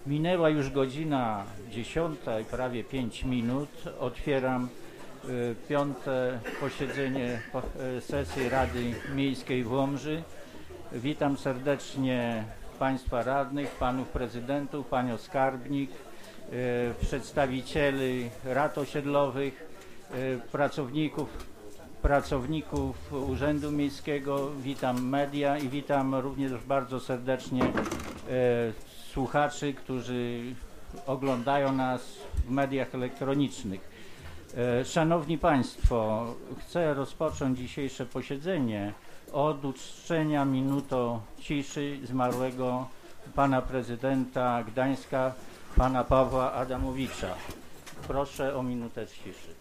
Minęła już godzina 10, prawie 5 minut. Otwieram piąte posiedzenie sesji Rady Miejskiej w Łomży. Witam serdecznie Państwa radnych, Panów Prezydentów, Panią Skarbnik, przedstawicieli rad osiedlowych, pracowników Urzędu Miejskiego, witam media i witam również bardzo serdecznie słuchaczy, którzy oglądają nas w mediach elektronicznych. Szanowni Państwo, chcę rozpocząć dzisiejsze posiedzenie od uczczenia minutą ciszy zmarłego Pana Prezydenta Gdańska, Pana Pawła Adamowicza. Proszę o minutę ciszy.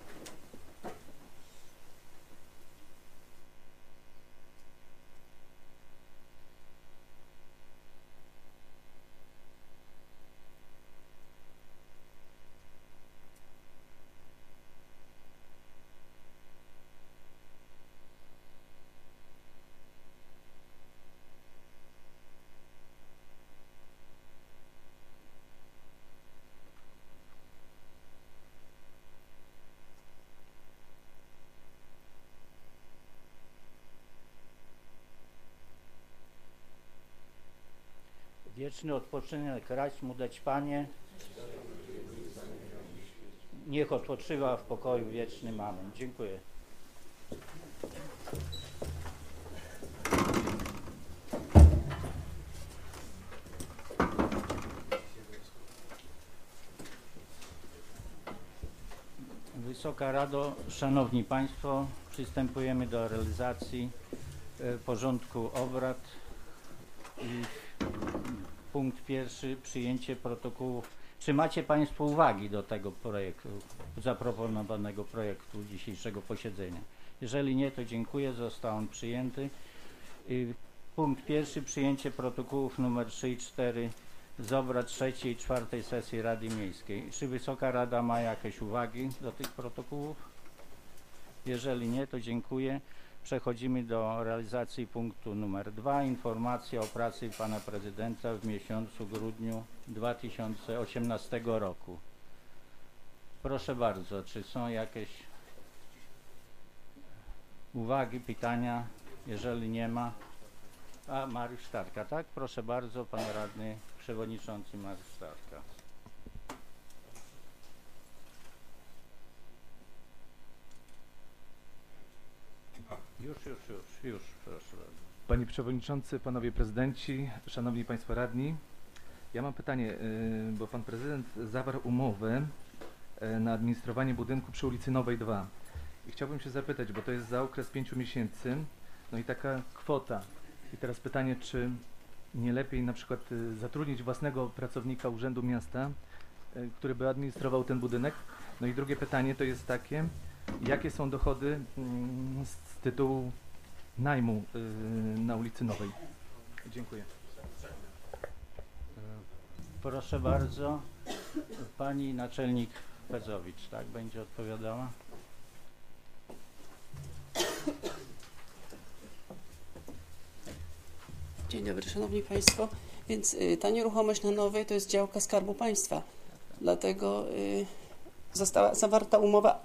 Wieczny odpoczynek racz mu dać, Panie. Niech odpoczywa w pokoju wiecznym. Amen. Dziękuję. Wysoka Rado, Szanowni Państwo, przystępujemy do realizacji porządku obrad. Punkt pierwszy, przyjęcie protokołów. Czy macie Państwo uwagi do tego projektu, zaproponowanego projektu dzisiejszego posiedzenia? Jeżeli nie, to dziękuję, został on przyjęty. Punkt pierwszy, przyjęcie protokołów nr 3 i 4 z obrad 3. i 4. sesji Rady Miejskiej. Czy Wysoka Rada ma jakieś uwagi do tych protokołów? Jeżeli nie, to dziękuję. Przechodzimy do realizacji punktu numer 2. Informacja o pracy Pana Prezydenta w miesiącu grudniu 2018 roku. Proszę bardzo, czy są jakieś uwagi, pytania? Jeżeli nie ma. A, Mariusz Starka, tak? Proszę bardzo, Pan Radny Przewodniczący Mariusz Starka. Już, proszę bardzo. Panie Przewodniczący, Panowie Prezydenci, Szanowni Państwo Radni. Ja mam pytanie, bo Pan Prezydent zawarł umowę na administrowanie budynku przy ulicy Nowej 2. I chciałbym się zapytać, bo to jest za okres 5 miesięcy, no i taka kwota. I teraz pytanie, czy nie lepiej na przykład zatrudnić własnego pracownika Urzędu Miasta, który by administrował ten budynek? No i drugie pytanie to jest takie, jakie są dochody z tytułu najmu na ulicy Nowej? Dziękuję. Proszę bardzo, Pani Naczelnik Pezowicz, tak, będzie odpowiadała? Dzień dobry, Szanowni Państwo. Więc ta nieruchomość na Nowej to jest działka Skarbu Państwa. Dlatego została zawarta umowa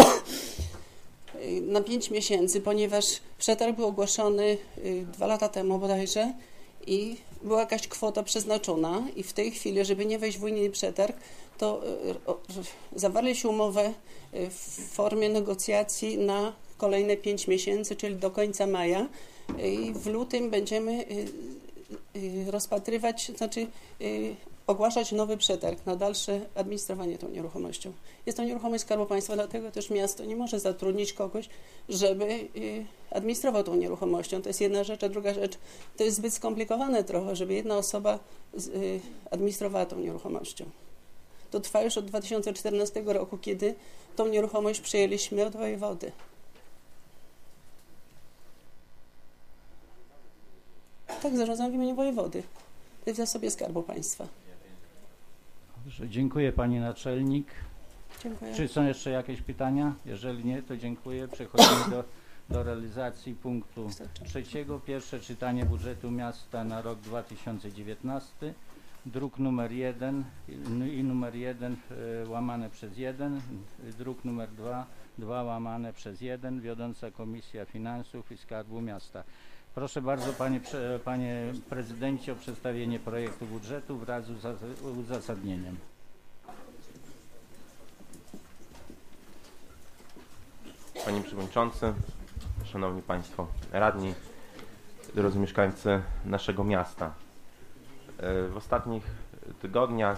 na 5 miesięcy, ponieważ przetarg był ogłoszony 2 lata temu bodajże i była jakaś kwota przeznaczona i w tej chwili, żeby nie wejść w unijny przetarg, to zawarliśmy umowę w formie negocjacji na kolejne 5 miesięcy, czyli do końca maja i w lutym będziemy rozpatrywać, znaczy ogłaszać nowy przetarg na dalsze administrowanie tą nieruchomością. Jest to nieruchomość Skarbu Państwa, dlatego też miasto nie może zatrudnić kogoś, żeby administrował tą nieruchomością. To jest jedna rzecz, a druga rzecz, to jest zbyt skomplikowane trochę, żeby jedna osoba administrowała tą nieruchomością. To trwa już od 2014 roku, kiedy tą nieruchomość przejęliśmy od wojewody. Tak, zarządzam w imieniu wojewody. To jest w zasobie Skarbu Państwa. Dobrze, dziękuję Pani Naczelnik. Dziękuję. Czy są jeszcze jakieś pytania? Jeżeli nie, to dziękuję. Przechodzimy do realizacji punktu 3. Pierwsze czytanie budżetu miasta na rok 2019. druk numer 1 i numer 1 łamane przez 1, druk numer 2 łamane przez 1, wiodąca Komisja Finansów i Skarbu Miasta. Proszę bardzo, panie prezydencie, o przedstawienie projektu budżetu wraz z uzasadnieniem. Panie Przewodniczący, Szanowni Państwo Radni, drodzy mieszkańcy naszego miasta. W ostatnich tygodniach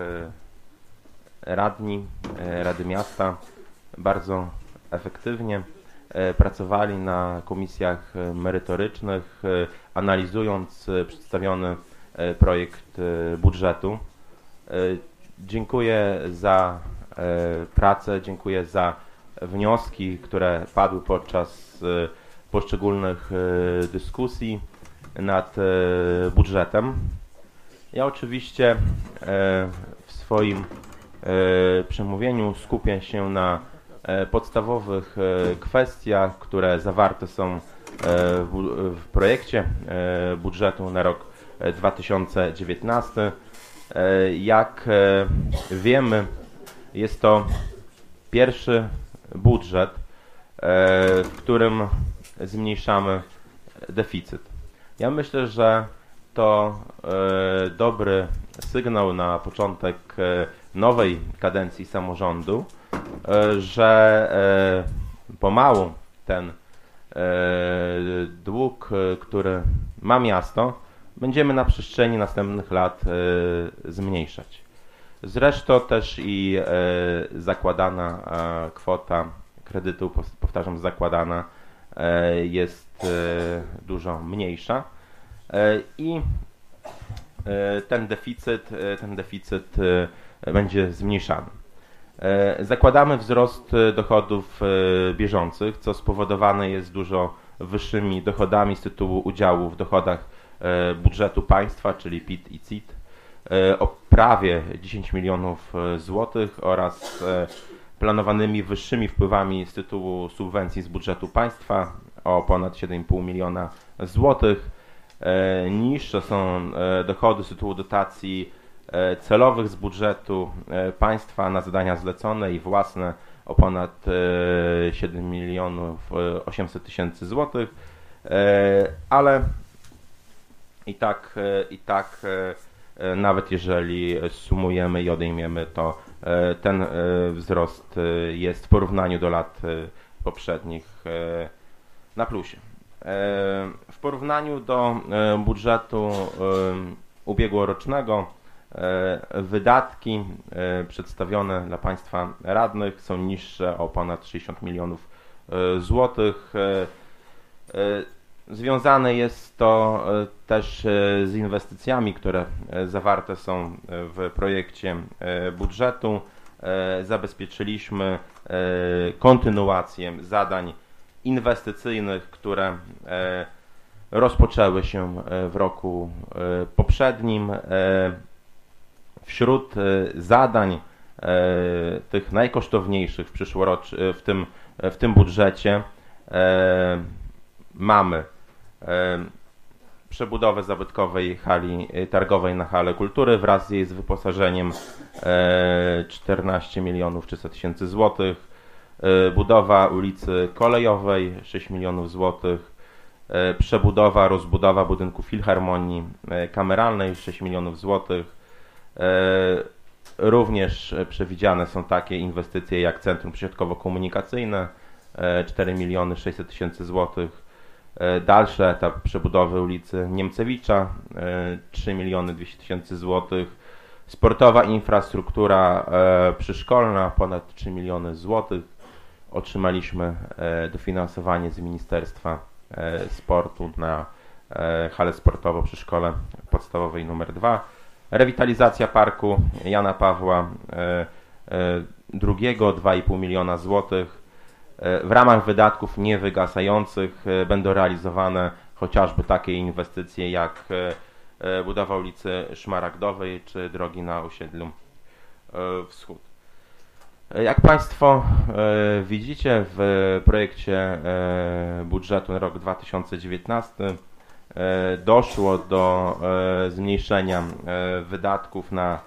radni Rady Miasta bardzo efektywnie pracowali na komisjach merytorycznych, analizując przedstawiony projekt budżetu. Dziękuję za pracę, dziękuję za wnioski, które padły podczas poszczególnych dyskusji nad budżetem. Ja oczywiście w swoim przemówieniu skupię się na podstawowych kwestiach, które zawarte są w projekcie budżetu na rok 2019. Jak wiemy, jest to pierwszy budżet, w którym zmniejszamy deficyt. Ja myślę, że to dobry sygnał na początek nowej kadencji samorządu, że pomału ten dług, który ma miasto, będziemy na przestrzeni następnych lat zmniejszać. Zresztą też i zakładana kwota kredytu, powtarzam, zakładana jest dużo mniejsza i ten deficyt będzie zmniejszany. Zakładamy wzrost dochodów bieżących, co spowodowane jest dużo wyższymi dochodami z tytułu udziału w dochodach budżetu państwa, czyli PIT i CIT, o prawie 10 milionów złotych oraz planowanymi wyższymi wpływami z tytułu subwencji z budżetu państwa o ponad 7,5 miliona złotych. Niższe są dochody z tytułu dotacji celowych z budżetu państwa na zadania zlecone i własne o ponad 7 milionów 800 tysięcy złotych, ale i tak nawet jeżeli sumujemy i odejmiemy, to ten wzrost jest w porównaniu do lat poprzednich na plusie. W porównaniu do budżetu ubiegłorocznego wydatki przedstawione dla Państwa radnych są niższe o ponad 60 milionów złotych. Związane jest to też z inwestycjami, które zawarte są w projekcie budżetu. Zabezpieczyliśmy kontynuację zadań inwestycyjnych, które rozpoczęły się w roku poprzednim. Wśród zadań tych najkosztowniejszych w tym budżecie mamy przebudowę zabytkowej hali targowej na halę kultury wraz z jej wyposażeniem 14 milionów 300 tysięcy złotych, budowa ulicy Kolejowej 6 milionów złotych, przebudowa, rozbudowa budynku Filharmonii Kameralnej 6 milionów złotych. Również przewidziane są takie inwestycje jak Centrum Przesiadkowo-Komunikacyjne 4 miliony 600 tysięcy złotych. Dalszy etap przebudowy ulicy Niemcewicza 3 miliony 200 tysięcy złotych. Sportowa infrastruktura przyszkolna ponad 3 miliony złotych. Otrzymaliśmy dofinansowanie z Ministerstwa Sportu na halę sportową przy szkole podstawowej nr 2. Rewitalizacja parku Jana Pawła II 2,5 miliona złotych. W ramach wydatków niewygasających będą realizowane chociażby takie inwestycje jak budowa ulicy Szmaragdowej czy drogi na osiedlu Wschód. Jak Państwo widzicie w projekcie budżetu na rok 2019 doszło do zmniejszenia wydatków na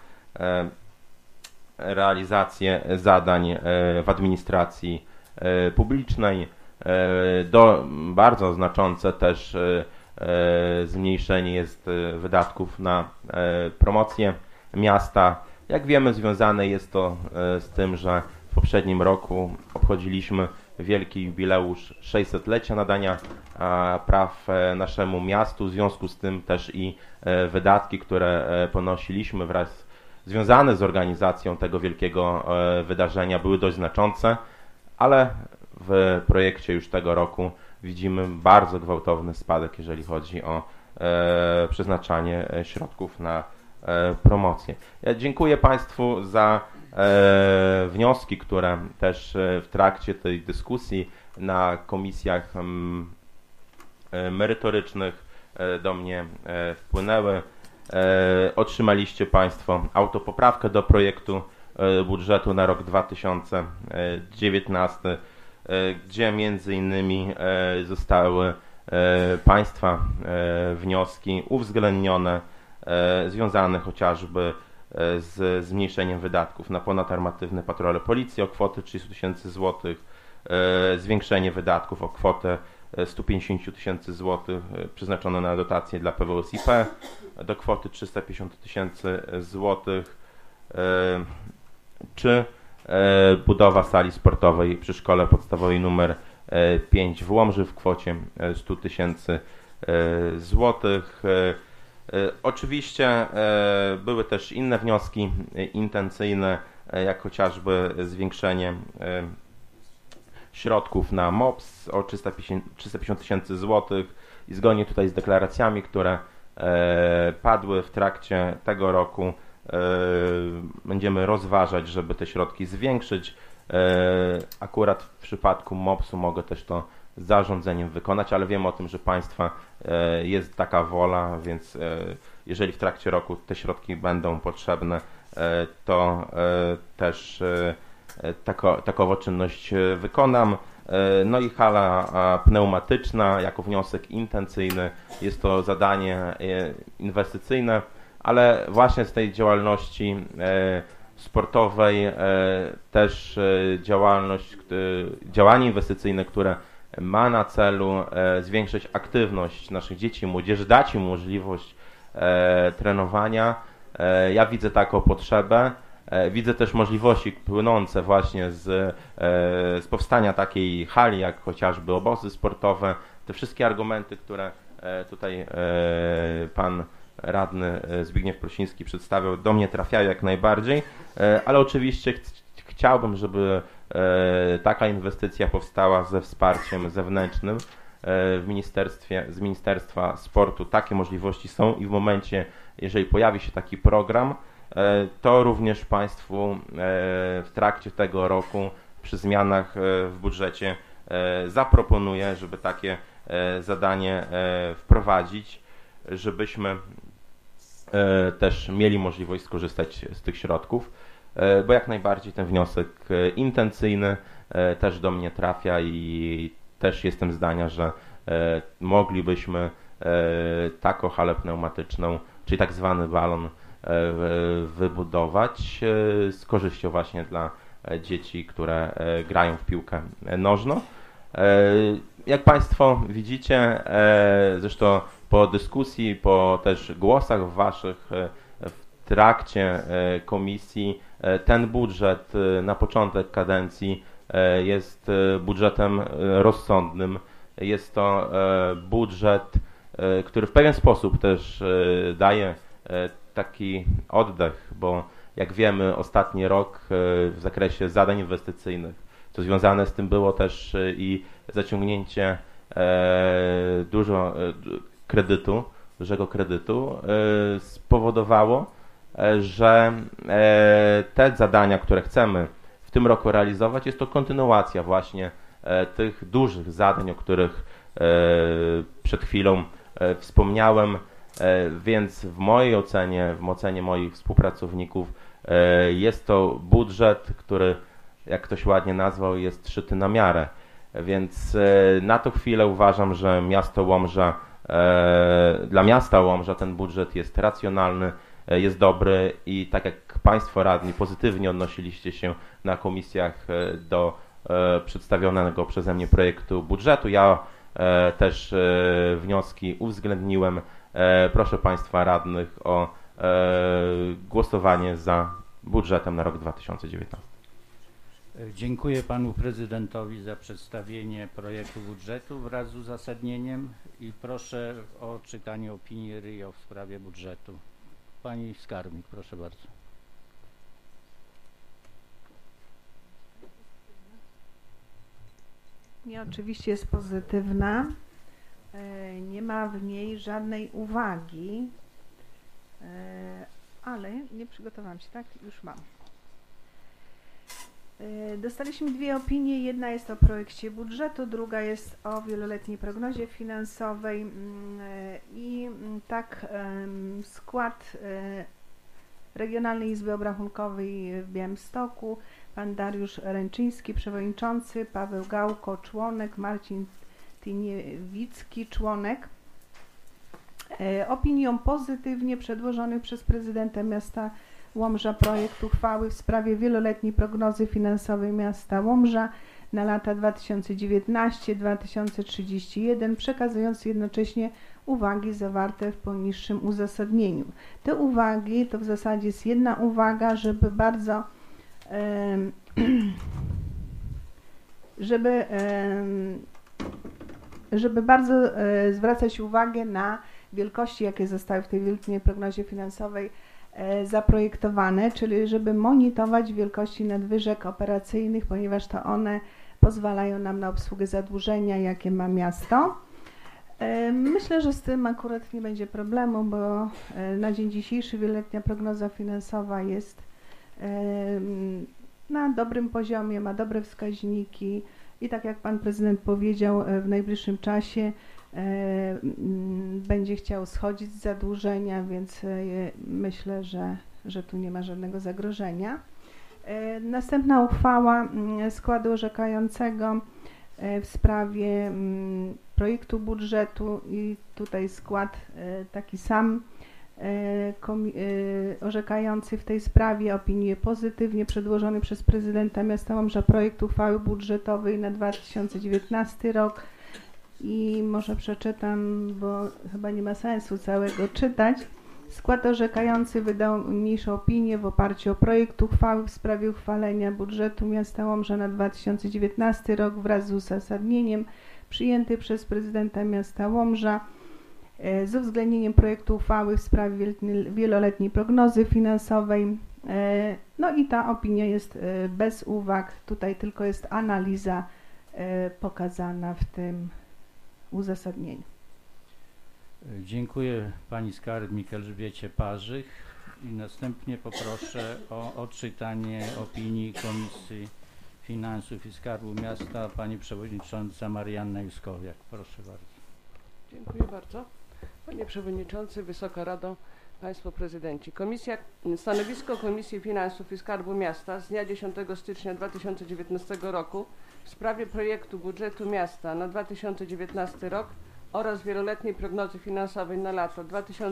realizację zadań w administracji publicznej, bardzo znaczące też zmniejszenie jest wydatków na promocję miasta. Jak wiemy, związane jest to z tym, że w poprzednim roku obchodziliśmy wielki jubileusz 600-lecia nadania praw naszemu miastu. W związku z tym też i wydatki, które ponosiliśmy wraz związane z organizacją tego wielkiego wydarzenia, były dość znaczące, ale w projekcie już tego roku widzimy bardzo gwałtowny spadek, jeżeli chodzi o przeznaczanie środków na promocję. Ja dziękuję Państwu za wnioski, które też w trakcie tej dyskusji na komisjach merytorycznych do mnie wpłynęły. Otrzymaliście Państwo autopoprawkę do projektu budżetu na rok 2019, gdzie między innymi zostały Państwa wnioski uwzględnione, związane chociażby z zmniejszeniem wydatków na ponadarmatywne patrole policji o kwotę 30 tysięcy złotych, zwiększenie wydatków o kwotę 150 tysięcy złotych przeznaczone na dotacje dla PWSiP do kwoty 350 tysięcy złotych, czy budowa sali sportowej przy szkole podstawowej nr 5 w Łomży w kwocie 100 tysięcy złotych. Oczywiście były też inne wnioski intencyjne, jak chociażby zwiększenie środków na MOPS o 350 tysięcy złotych i zgodnie tutaj z deklaracjami, które padły w trakcie tego roku, będziemy rozważać, żeby te środki zwiększyć. Akurat w przypadku MOPS-u mogę też to zarządzeniem wykonać, ale wiem o tym, że Państwa jest taka wola, więc jeżeli w trakcie roku te środki będą potrzebne, to też takowo czynność wykonam. No i hala pneumatyczna jako wniosek intencyjny. Jest to zadanie inwestycyjne, ale właśnie z tej działalności sportowej też działanie inwestycyjne, które ma na celu zwiększyć aktywność naszych dzieci i młodzieży, dać im możliwość trenowania. Ja widzę taką potrzebę. Widzę też możliwości płynące właśnie z powstania takiej hali, jak chociażby obozy sportowe. Te wszystkie argumenty, które tutaj pan radny Zbigniew Prosiński przedstawiał, do mnie trafiają jak najbardziej, ale oczywiście chciałbym, żeby taka inwestycja powstała ze wsparciem zewnętrznym z Ministerstwa Sportu. Takie możliwości są i w momencie, jeżeli pojawi się taki program, to również Państwu w trakcie tego roku przy zmianach w budżecie zaproponuję, żeby takie zadanie wprowadzić, żebyśmy też mieli możliwość skorzystać z tych środków, bo jak najbardziej ten wniosek intencyjny też do mnie trafia i też jestem zdania, że moglibyśmy taką halę pneumatyczną, czyli tak zwany balon, wybudować z korzyścią właśnie dla dzieci, które grają w piłkę nożną. Jak Państwo widzicie, zresztą po dyskusji, po też głosach waszych w trakcie komisji, ten budżet na początek kadencji jest budżetem rozsądnym. Jest to budżet, który w pewien sposób też daje taki oddech, bo jak wiemy, ostatni rok w zakresie zadań inwestycyjnych, co związane z tym było też i zaciągnięcie dużego kredytu, spowodowało, że te zadania, które chcemy w tym roku realizować, jest to kontynuacja właśnie tych dużych zadań, o których przed chwilą wspomniałem, więc w mojej ocenie, w ocenie moich współpracowników, jest to budżet, który, jak ktoś ładnie nazwał, jest szyty na miarę. Więc na tą chwilę uważam, że miasto Łomża Dla miasta Łomża ten budżet jest racjonalny, jest dobry i tak jak Państwo radni pozytywnie odnosiliście się na komisjach do przedstawionego przeze mnie projektu budżetu, ja też wnioski uwzględniłem. Proszę Państwa radnych o głosowanie za budżetem na rok 2019. Dziękuję panu prezydentowi za przedstawienie projektu budżetu wraz z uzasadnieniem i proszę o czytanie opinii RIO w sprawie budżetu. Pani skarbnik, proszę bardzo. Nie, oczywiście jest pozytywna. Nie ma w niej żadnej uwagi, ale nie przygotowałam się, tak? Już mam. Dostaliśmy dwie opinie. Jedna jest o projekcie budżetu, druga jest o wieloletniej prognozie finansowej i tak skład Regionalnej Izby Obrachunkowej w Białymstoku, pan Dariusz Ręczyński, przewodniczący, Paweł Gałko, członek, Marcin Tyniewicki, członek. Opinią pozytywnie przedłożony przez prezydenta miasta Łomża projekt uchwały w sprawie wieloletniej prognozy finansowej miasta Łomża na lata 2019-2031, przekazując jednocześnie uwagi zawarte w poniższym uzasadnieniu. Te uwagi to w zasadzie jest jedna uwaga, żeby bardzo zwracać uwagę na wielkości, jakie zostały w tej wieloletniej prognozie finansowej zaprojektowane, czyli żeby monitorować wielkości nadwyżek operacyjnych, ponieważ to one pozwalają nam na obsługę zadłużenia, jakie ma miasto. Myślę, że z tym akurat nie będzie problemu, bo na dzień dzisiejszy wieloletnia prognoza finansowa jest na dobrym poziomie, ma dobre wskaźniki i tak jak pan prezydent powiedział, w najbliższym czasie będzie chciał schodzić z zadłużenia, więc myślę, że tu nie ma żadnego zagrożenia. Następna uchwała składu orzekającego w sprawie projektu budżetu i tutaj skład taki sam orzekający w tej sprawie opiniuje pozytywnie przedłożony przez prezydenta miasta Łomża projekt uchwały budżetowej na 2019 rok i może przeczytam, bo chyba nie ma sensu całego czytać. Skład orzekający wydał niniejszą opinię w oparciu o projekt uchwały w sprawie uchwalenia budżetu miasta Łomża na 2019 rok wraz z uzasadnieniem przyjęty przez prezydenta miasta Łomża z uwzględnieniem projektu uchwały w sprawie wieloletniej prognozy finansowej. No i ta opinia jest bez uwag, tutaj tylko jest analiza pokazana w tym uzasadnieniu. Dziękuję pani skarbnik Elżbiecie Parzych i następnie poproszę o odczytanie opinii Komisji Finansów i Skarbu Miasta pani przewodnicząca Marianna Juskowiak. Proszę bardzo. Dziękuję bardzo. Panie Przewodniczący, Wysoka Rado, Państwo Prezydenci. Stanowisko Komisji Finansów i Skarbu Miasta z dnia 10 stycznia 2019 roku w sprawie projektu budżetu miasta na 2019 rok oraz wieloletniej prognozy finansowej na lato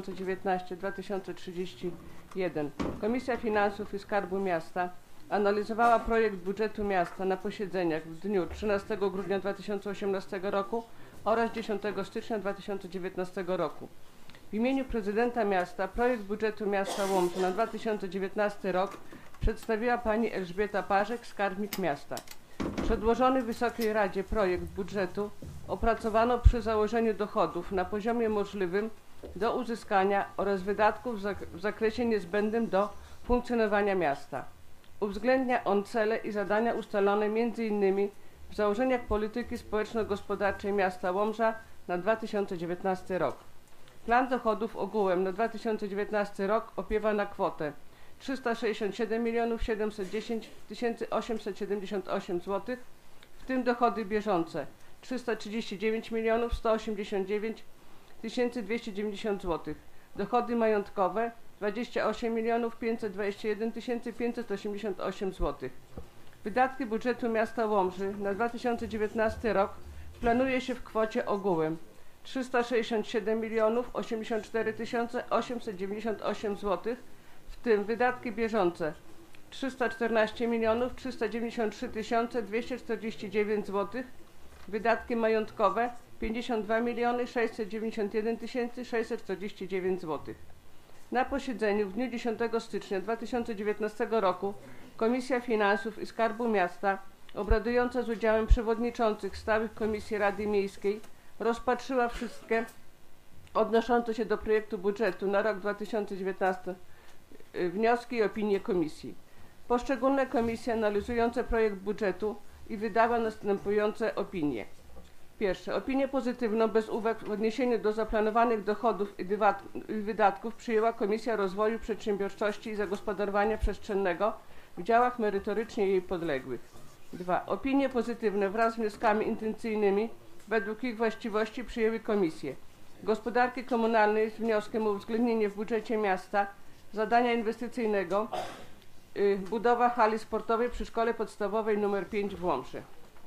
2019-2031. Komisja Finansów i Skarbu Miasta analizowała projekt budżetu miasta na posiedzeniach w dniu 13 grudnia 2018 roku oraz 10 stycznia 2019 roku. W imieniu prezydenta miasta projekt budżetu miasta Łomża na 2019 rok przedstawiła pani Elżbieta Parzych, skarbnik miasta. Przedłożony Wysokiej Radzie projekt budżetu opracowano przy założeniu dochodów na poziomie możliwym do uzyskania oraz wydatków w zakresie niezbędnym do funkcjonowania miasta. Uwzględnia on cele i zadania ustalone m.in. w założeniach polityki społeczno-gospodarczej miasta Łomża na 2019 rok. Plan dochodów ogółem na 2019 rok opiewa na kwotę 367 710 878 zł, w tym dochody bieżące 339 189 290 zł, dochody majątkowe 28 521 588 zł. Wydatki budżetu miasta Łomży na 2019 rok planuje się w kwocie ogółem 367 084 898 zł, w tym wydatki bieżące 314 393 249 zł, wydatki majątkowe 52 691 649 zł. Na posiedzeniu w dniu 10 stycznia 2019 roku Komisja Finansów i Skarbu Miasta, obradująca z udziałem przewodniczących stałych Komisji Rady Miejskiej, rozpatrzyła wszystkie odnoszące się do projektu budżetu na rok 2019 wnioski i opinie komisji. Poszczególne komisje analizujące projekt budżetu i wydała następujące opinie. Pierwsze. Opinię pozytywną bez uwag w odniesieniu do zaplanowanych dochodów i wydatków przyjęła Komisja Rozwoju Przedsiębiorczości i Zagospodarowania Przestrzennego w działach merytorycznie jej podległych. 2. Opinie pozytywne wraz z wnioskami intencyjnymi według ich właściwości przyjęły komisje Gospodarki Komunalnej z wnioskiem o uwzględnienie w budżecie miasta zadania inwestycyjnego budowa hali sportowej przy Szkole Podstawowej nr 5 w Łomży.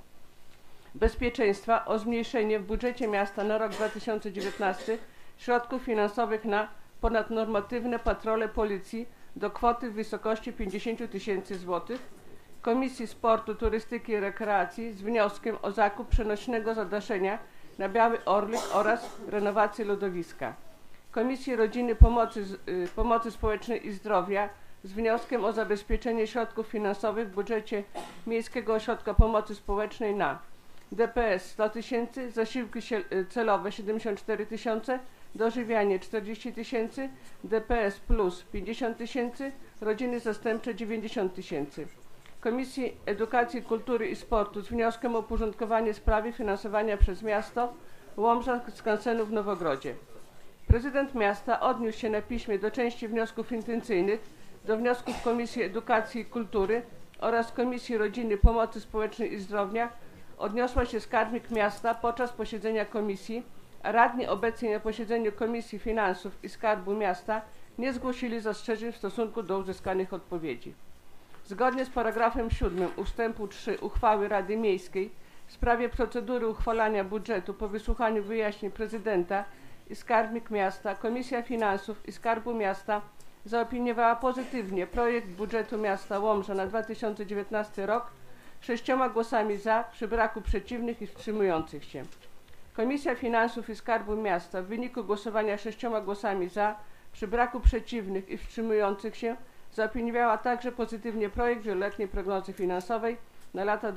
Bezpieczeństwa o zmniejszenie w budżecie miasta na rok 2019 środków finansowych na ponadnormatywne patrole policji do kwoty w wysokości 50 000 zł. Komisji Sportu, Turystyki i Rekreacji z wnioskiem o zakup przenośnego zadaszenia na Biały Orlik oraz renowację lodowiska. Komisji Rodziny, Pomocy Społecznej i Zdrowia z wnioskiem o zabezpieczenie środków finansowych w budżecie Miejskiego Ośrodka Pomocy Społecznej na DPS 100 000, zasiłki celowe 74 000, dożywianie 40 000, DPS plus 50 000, rodziny zastępcze 90 000. Komisji Edukacji, Kultury i Sportu z wnioskiem o uporządkowanie sprawy finansowania przez miasto Łomża skansenu w Nowogrodzie. Prezydent miasta odniósł się na piśmie do części wniosków intencyjnych, do wniosków Komisji Edukacji i Kultury oraz Komisji Rodziny, Pomocy Społecznej i Zdrowia odniosła się skarbnik miasta podczas posiedzenia komisji, a radni obecni na posiedzeniu Komisji Finansów i Skarbu Miasta nie zgłosili zastrzeżeń w stosunku do uzyskanych odpowiedzi. Zgodnie z paragrafem 7 ustępu 3 uchwały Rady Miejskiej w sprawie procedury uchwalania budżetu po wysłuchaniu wyjaśnień prezydenta i skarbnik miasta, Komisja Finansów i Skarbu Miasta zaopiniowała pozytywnie projekt budżetu miasta Łomża na 2019 rok 6 głosami za, przy braku przeciwnych i wstrzymujących się. Komisja Finansów i Skarbu Miasta w wyniku głosowania 6 głosami za, przy braku przeciwnych i wstrzymujących się zaopiniowała także pozytywnie projekt wieloletniej prognozy finansowej na lata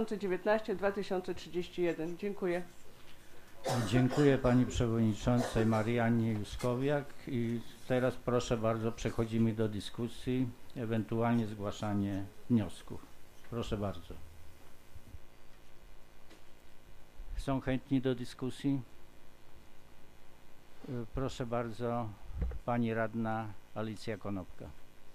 2019-2031. Dziękuję. Dziękuję Pani Przewodniczącej Mariannie Juskowiak i teraz proszę bardzo, przechodzimy do dyskusji, ewentualnie zgłaszanie wniosków. Proszę bardzo. Są chętni do dyskusji? Proszę bardzo, Pani Radna Alicja Konopka.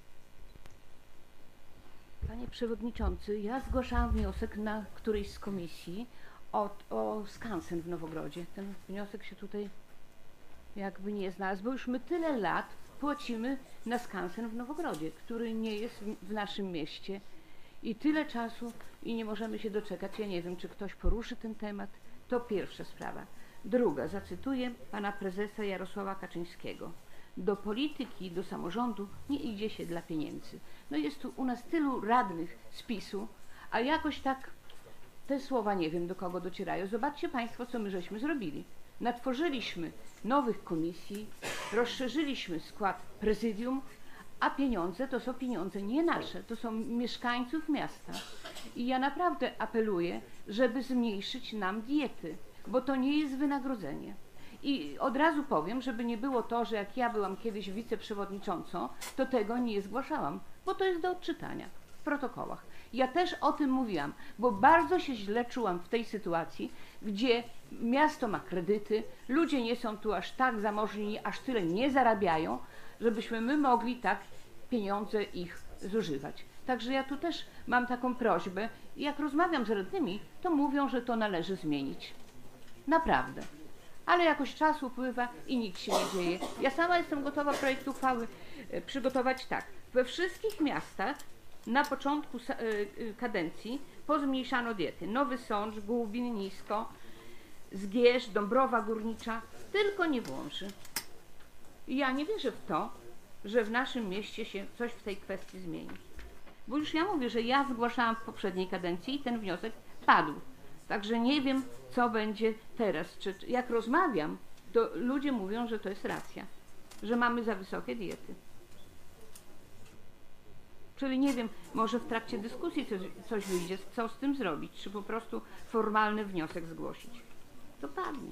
Panie Przewodniczący, ja zgłaszałam wniosek na którejś z komisji o skansen w Nowogrodzie. Ten wniosek się tutaj jakby nie znalazł, bo już my tyle lat płacimy na skansen w Nowogrodzie, który nie jest w naszym mieście i tyle czasu i nie możemy się doczekać. Ja nie wiem, czy ktoś poruszy ten temat. To pierwsza sprawa. Druga, zacytuję pana prezesa Jarosława Kaczyńskiego. Do polityki, do samorządu nie idzie się dla pieniędzy. No jest tu u nas tylu radnych z PiS-u, a jakoś tak te słowa nie wiem do kogo docierają. Zobaczcie Państwo, co my żeśmy zrobili. Natworzyliśmy nowych komisji, rozszerzyliśmy skład prezydium, a pieniądze to są pieniądze nie nasze, to są mieszkańców miasta. I ja naprawdę apeluję, żeby zmniejszyć nam diety, bo to nie jest wynagrodzenie. I od razu powiem, żeby nie było to, że jak ja byłam kiedyś wiceprzewodniczącą, to tego nie zgłaszałam, bo to jest do odczytania w protokołach. Ja też o tym mówiłam, bo bardzo się źle czułam w tej sytuacji, gdzie miasto ma kredyty, ludzie nie są tu aż tak zamożni, aż tyle nie zarabiają, żebyśmy my mogli tak pieniądze ich zużywać. Także ja tu też mam taką prośbę i jak rozmawiam z radnymi, to mówią, że to należy zmienić. Naprawdę. Ale jakoś czas upływa i nic się nie dzieje. Ja sama jestem gotowa projekt uchwały przygotować tak. We wszystkich miastach na początku kadencji pozmniejszano diety. Nowy Sącz, Głubin, Nisko, Zgierz, Dąbrowa Górnicza, tylko nie włączy. I ja nie wierzę w to, że w naszym mieście się coś w tej kwestii zmieni. Bo już ja mówię, że ja zgłaszałam w poprzedniej kadencji i ten wniosek padł. Także nie wiem, co będzie teraz. Jak rozmawiam, to ludzie mówią, że to jest racja, że mamy za wysokie diety. Czyli nie wiem, może w trakcie dyskusji coś wyjdzie, co z tym zrobić, czy po prostu formalny wniosek zgłosić. To padnie.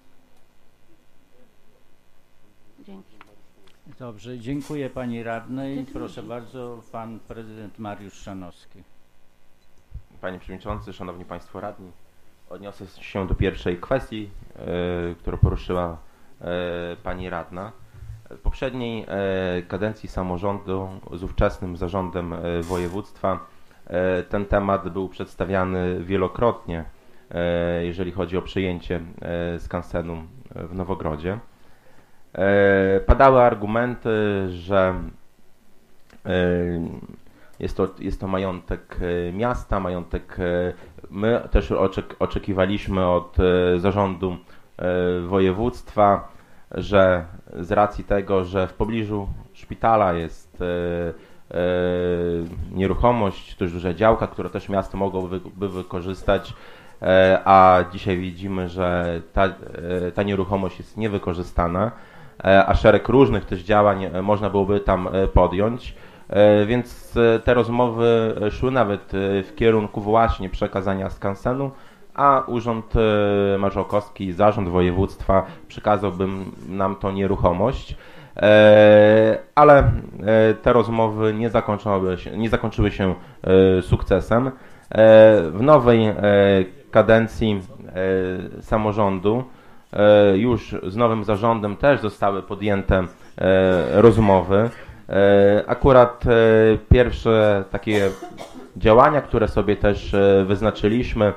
Dzięki. Dobrze, dziękuję pani radnej. Dziękuję. Proszę bardzo, pan prezydent Mariusz Szanowski. Panie Przewodniczący, Szanowni Państwo Radni, odniosę się do pierwszej kwestii, którą poruszyła pani radna. W poprzedniej kadencji samorządu z ówczesnym zarządem województwa ten temat był przedstawiany wielokrotnie, jeżeli chodzi o przejęcie skansenu w Nowogrodzie. Padały argumenty, że jest to majątek miasta, majątek. My też oczekiwaliśmy od zarządu województwa, że z racji tego, że w pobliżu szpitala jest nieruchomość, dość duża działka, którą też miasto mogłoby wykorzystać, a dzisiaj widzimy, że ta nieruchomość jest niewykorzystana, a szereg różnych też działań można byłoby tam podjąć. Więc te rozmowy szły nawet w kierunku właśnie przekazania skansenu, a Urząd Marszałkowski i Zarząd Województwa przekazałby nam tą nieruchomość. Ale te rozmowy nie zakończyły się sukcesem. W nowej kadencji samorządu już z nowym zarządem też zostały podjęte rozmowy. Akurat pierwsze takie działania, które sobie też wyznaczyliśmy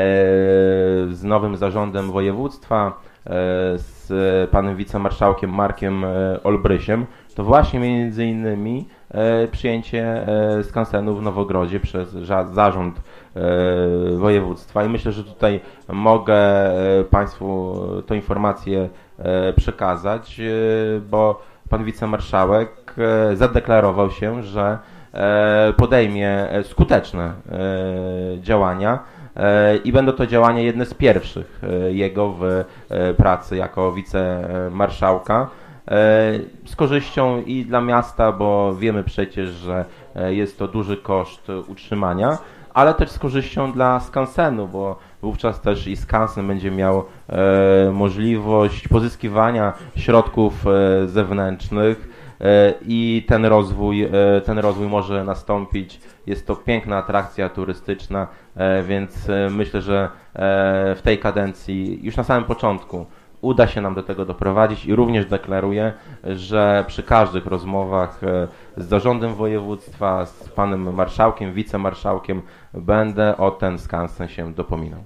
z nowym zarządem województwa, z panem wicemarszałkiem Markiem Olbrysiem, to właśnie między innymi przyjęcie skansenu w Nowogrodzie przez zarząd województwa i myślę, że tutaj mogę Państwu tę informację przekazać, bo pan wicemarszałek zadeklarował się, że podejmie skuteczne działania i będą to działania jedne z pierwszych jego w pracy jako wicemarszałka. Z korzyścią i dla miasta, bo wiemy przecież, że jest to duży koszt utrzymania, ale też z korzyścią dla skansenu, bo wówczas też i skansen będzie miał możliwość pozyskiwania środków zewnętrznych i ten rozwój może nastąpić. Jest to piękna atrakcja turystyczna, więc myślę, że w tej kadencji już na samym początku uda się nam do tego doprowadzić i również deklaruję, że przy każdych rozmowach z zarządem województwa, z panem marszałkiem, wicemarszałkiem będę o ten skansen się dopominał.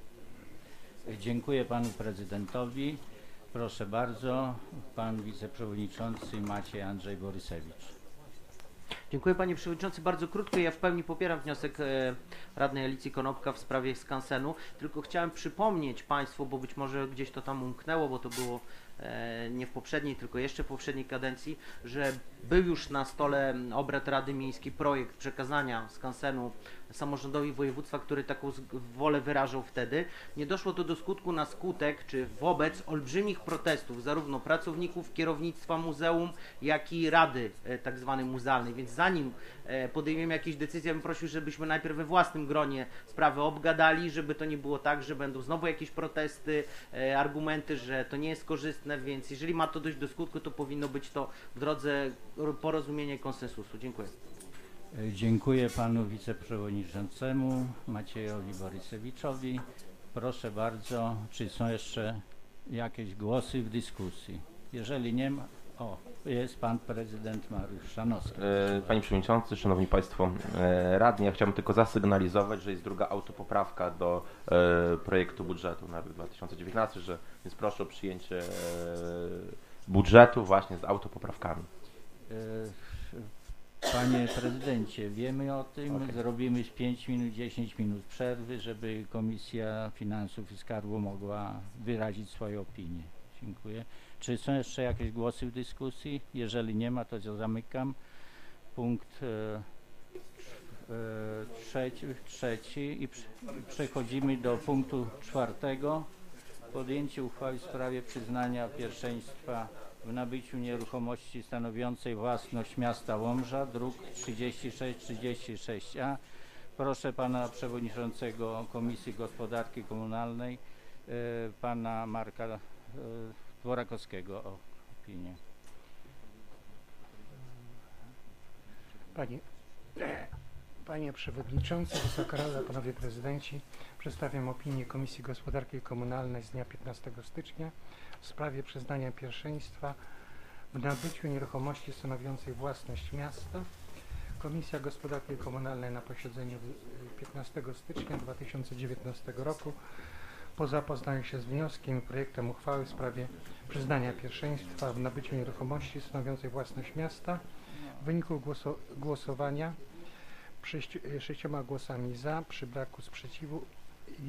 Dziękuję panu prezydentowi. Proszę bardzo, pan wiceprzewodniczący Maciej Andrzej Borysewicz. Dziękuję panie przewodniczący. Bardzo krótko, ja w pełni popieram wniosek radnej Alicji Konopka w sprawie skansenu, tylko chciałem przypomnieć państwu, bo być może gdzieś to tam umknęło, bo to było nie w poprzedniej, tylko jeszcze w poprzedniej kadencji, że był już na stole obrad Rady Miejskiej projekt przekazania skansenu samorządowi województwa, który taką wolę wyrażał wtedy. Nie doszło to do skutku na skutek, czy wobec olbrzymich protestów zarówno pracowników, kierownictwa muzeum, jak i Rady tak zwanej muzealnej, więc zanim podejmiemy jakieś decyzje, ja bym prosił, żebyśmy najpierw we własnym gronie sprawę obgadali, żeby to nie było tak, że będą znowu jakieś protesty, argumenty, że to nie jest korzystne, więc jeżeli ma to dojść do skutku, to powinno być to w drodze porozumienia i konsensusu. Dziękuję. Dziękuję panu wiceprzewodniczącemu Maciejowi Borysewiczowi. Proszę bardzo, czy są jeszcze jakieś głosy w dyskusji? Jeżeli nie ma, jest pan prezydent Mariusz Szanowski. Panie Przewodniczący, Szanowni Państwo Radni, ja chciałbym tylko zasygnalizować, że jest druga autopoprawka do projektu budżetu na rok 2019, więc proszę o przyjęcie budżetu właśnie z autopoprawkami. Panie prezydencie, wiemy o tym, Okej. zrobimy z 5 minut, 10 minut przerwy, żeby Komisja Finansów i Skarbu mogła wyrazić swoją opinię. Dziękuję. Czy są jeszcze jakieś głosy w dyskusji? Jeżeli nie ma, to zamykam. Punkt trzeci i przechodzimy do punktu 4. Podjęcie uchwały w sprawie przyznania pierwszeństwa w nabyciu nieruchomości stanowiącej własność miasta Łomża, druk 3636A. Proszę pana przewodniczącego Komisji Gospodarki Komunalnej, pana Marka Dworakowskiego o opinię. Panie Przewodniczący, Wysoka Rada, Panowie Prezydenci, przedstawiam opinię Komisji Gospodarki Komunalnej z dnia 15 stycznia w sprawie przyznania pierwszeństwa w nabyciu nieruchomości stanowiącej własność miasta. Komisja Gospodarki Komunalnej na posiedzeniu 15 stycznia 2019 roku po zapoznaniu się z wnioskiem i projektem uchwały w sprawie przyznania pierwszeństwa w nabyciu nieruchomości stanowiącej własność miasta w wyniku głosowania 6 głosami za, przy braku sprzeciwu i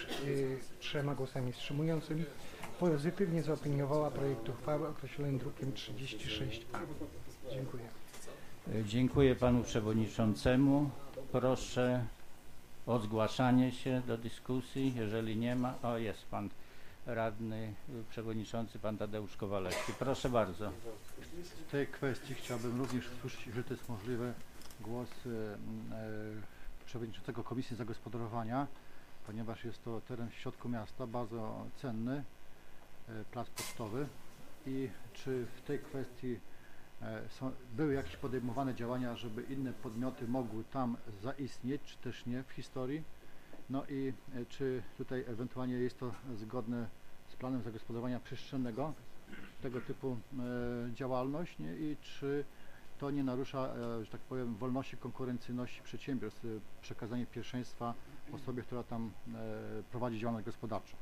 3 głosami wstrzymującymi pozytywnie zaopiniowała projekt uchwały określony drukiem 36A. Dziękuję. Dziękuję panu przewodniczącemu. Proszę o zgłaszanie się do dyskusji. Jeżeli nie ma, jest pan radny przewodniczący, pan Tadeusz Kowalewski. Proszę bardzo. W tej kwestii chciałbym również usłyszeć, jeżeli to jest możliwe, głos przewodniczącego Komisji Zagospodarowania, ponieważ jest to teren w środku miasta, bardzo cenny, plac pocztowy. I czy w tej kwestii były jakieś podejmowane działania, żeby inne podmioty mogły tam zaistnieć, czy też nie w historii? No i czy tutaj ewentualnie jest to zgodne z planem zagospodarowania przestrzennego, tego typu działalność, nie? I czy to nie narusza, że tak powiem, wolności konkurencyjności przedsiębiorstw, przekazanie pierwszeństwa osobie, która tam prowadzi działalność gospodarczą?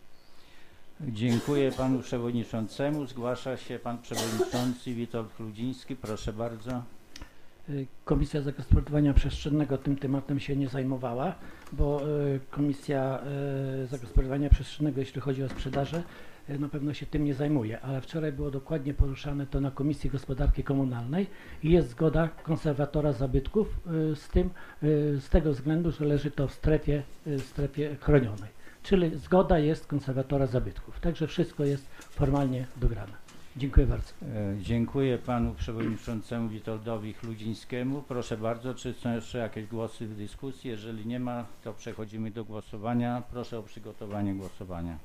Dziękuję panu przewodniczącemu. Zgłasza się pan przewodniczący Witold Chludziński. Proszę bardzo. Komisja Zagospodarowania Przestrzennego tym tematem się nie zajmowała, bo Komisja Zagospodarowania Przestrzennego, jeśli chodzi o sprzedaże, na pewno się tym nie zajmuje, ale wczoraj było dokładnie poruszane to na Komisji Gospodarki Komunalnej i jest zgoda konserwatora zabytków z tym, z tego względu, że leży to w strefie chronionej. Czyli zgoda jest konserwatora zabytków. Także wszystko jest formalnie dograne. Dziękuję bardzo. Dziękuję panu przewodniczącemu Witoldowi Chludzińskiemu. Proszę bardzo, czy są jeszcze jakieś głosy w dyskusji? Jeżeli nie ma, to przechodzimy do głosowania. Proszę o przygotowanie głosowania.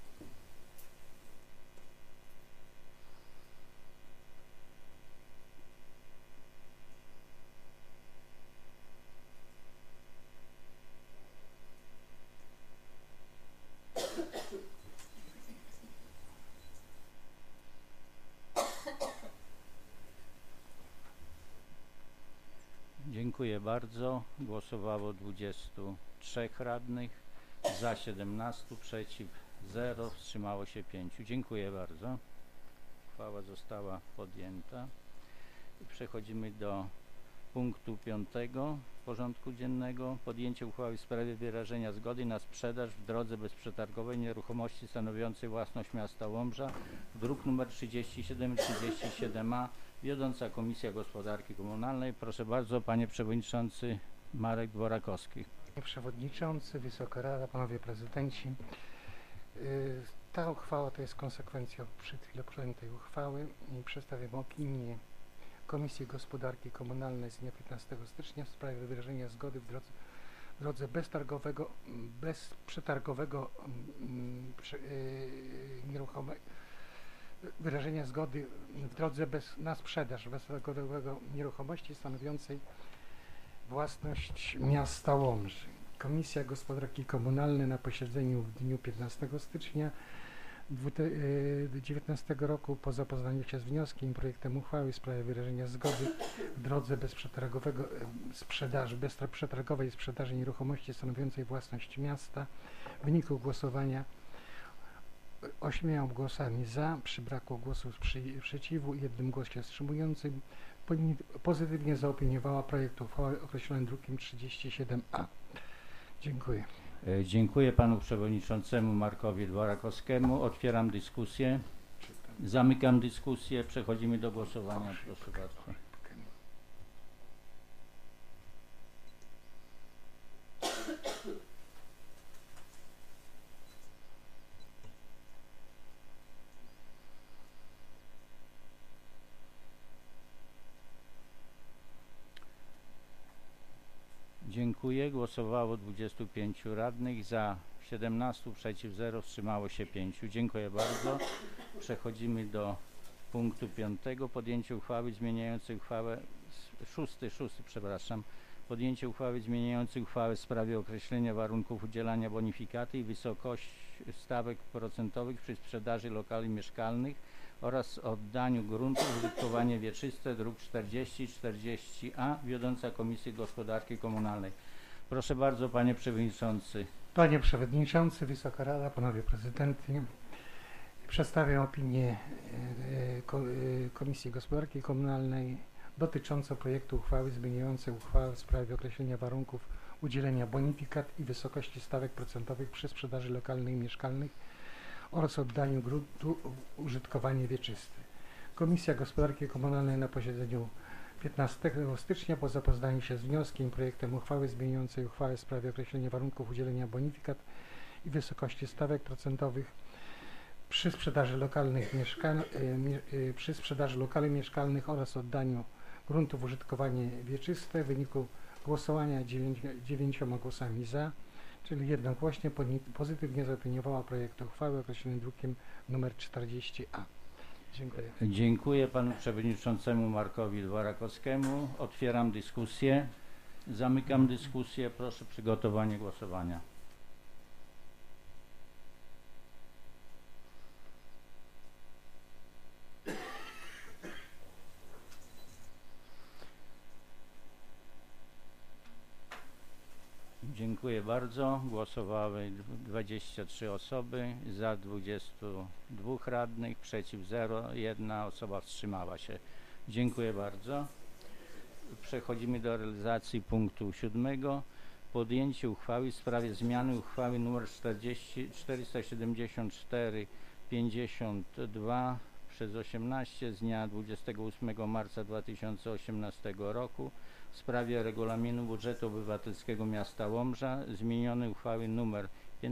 Dziękuję bardzo. Głosowało 23 radnych, za 17, przeciw 0, wstrzymało się 5. Dziękuję bardzo. Uchwała została podjęta. I przechodzimy do punktu 5 porządku dziennego. Podjęcie uchwały w sprawie wyrażenia zgody na sprzedaż w drodze bezprzetargowej nieruchomości stanowiącej własność miasta Łomża, druk nr 3737A. Wiodąca Komisja Gospodarki Komunalnej. Proszę bardzo, panie przewodniczący Marek Dworakowski. Panie Przewodniczący, Wysoka Rada, Panowie Prezydenci. Ta uchwała to jest konsekwencja przed chwilą przyjętej uchwały i przedstawiam opinię Komisji Gospodarki Komunalnej z dnia 15 stycznia w sprawie wyrażenia zgody w drodze bezprzetargowego wyrażenia zgody w drodze na sprzedaż bezprzetargowego nieruchomości stanowiącej własność miasta Łomży. Komisja Gospodarki Komunalnej na posiedzeniu w dniu 15 stycznia 2019 roku po zapoznaniu się z wnioskiem i projektem uchwały w sprawie wyrażenia zgody w drodze bezprzetargowej sprzedaży nieruchomości stanowiącej własność miasta w wyniku głosowania 8 głosami za, przy braku głosów sprzeciwu i 1 głosie wstrzymującym pozytywnie zaopiniowała projekt uchwały określony drukiem 37A. Dziękuję. Dziękuję panu przewodniczącemu Markowi Dworakowskiemu. Otwieram dyskusję. Zamykam dyskusję. Przechodzimy do głosowania. Proszę bardzo. Dziękuję. Głosowało 25 radnych, za 17, przeciw 0, wstrzymało się 5. Dziękuję bardzo. Przechodzimy do punktu 5. Podjęcie uchwały zmieniającej uchwałę, podjęcie uchwały zmieniającej uchwałę w sprawie określenia warunków udzielania bonifikaty i wysokość stawek procentowych przy sprzedaży lokali mieszkalnych oraz oddaniu gruntów w użytkowanie wieczyste, druk 4040A, wiodąca Komisji Gospodarki Komunalnej. Proszę bardzo, panie przewodniczący. Panie przewodniczący, Wysoka Rada, panowie prezydenci, przedstawiam opinię Komisji Gospodarki Komunalnej dotyczącą projektu uchwały zmieniającej uchwałę w sprawie określenia warunków udzielenia bonifikat i wysokości stawek procentowych przy sprzedaży lokalnych i mieszkalnych oraz oddaniu gruntu w użytkowanie wieczyste. Komisja Gospodarki Komunalnej na posiedzeniu 15 stycznia po zapoznaniu się z wnioskiem i projektem uchwały zmieniającej uchwałę w sprawie określenia warunków udzielenia bonifikat i wysokości stawek procentowych przy sprzedaży lokali mieszkalnych oraz oddaniu gruntów w użytkowanie wieczyste w wyniku głosowania 9 głosami za, czyli jednogłośnie pozytywnie zaopiniowała projekt uchwały określony drukiem nr 40A. Dziękuję. Dziękuję panu przewodniczącemu Markowi Dworakowskiemu. Otwieram dyskusję. Zamykam dyskusję. Proszę o przygotowanie głosowania. Dziękuję bardzo. Głosowały 23 osoby, za 22 radnych, przeciw 0, 1 osoba wstrzymała się. Dziękuję bardzo. Przechodzimy do realizacji punktu 7. Podjęcie uchwały w sprawie zmiany uchwały nr 474/52 przez 18 z dnia 28 marca 2018 roku w sprawie regulaminu budżetu obywatelskiego miasta Łomża, zmienionej uchwały nr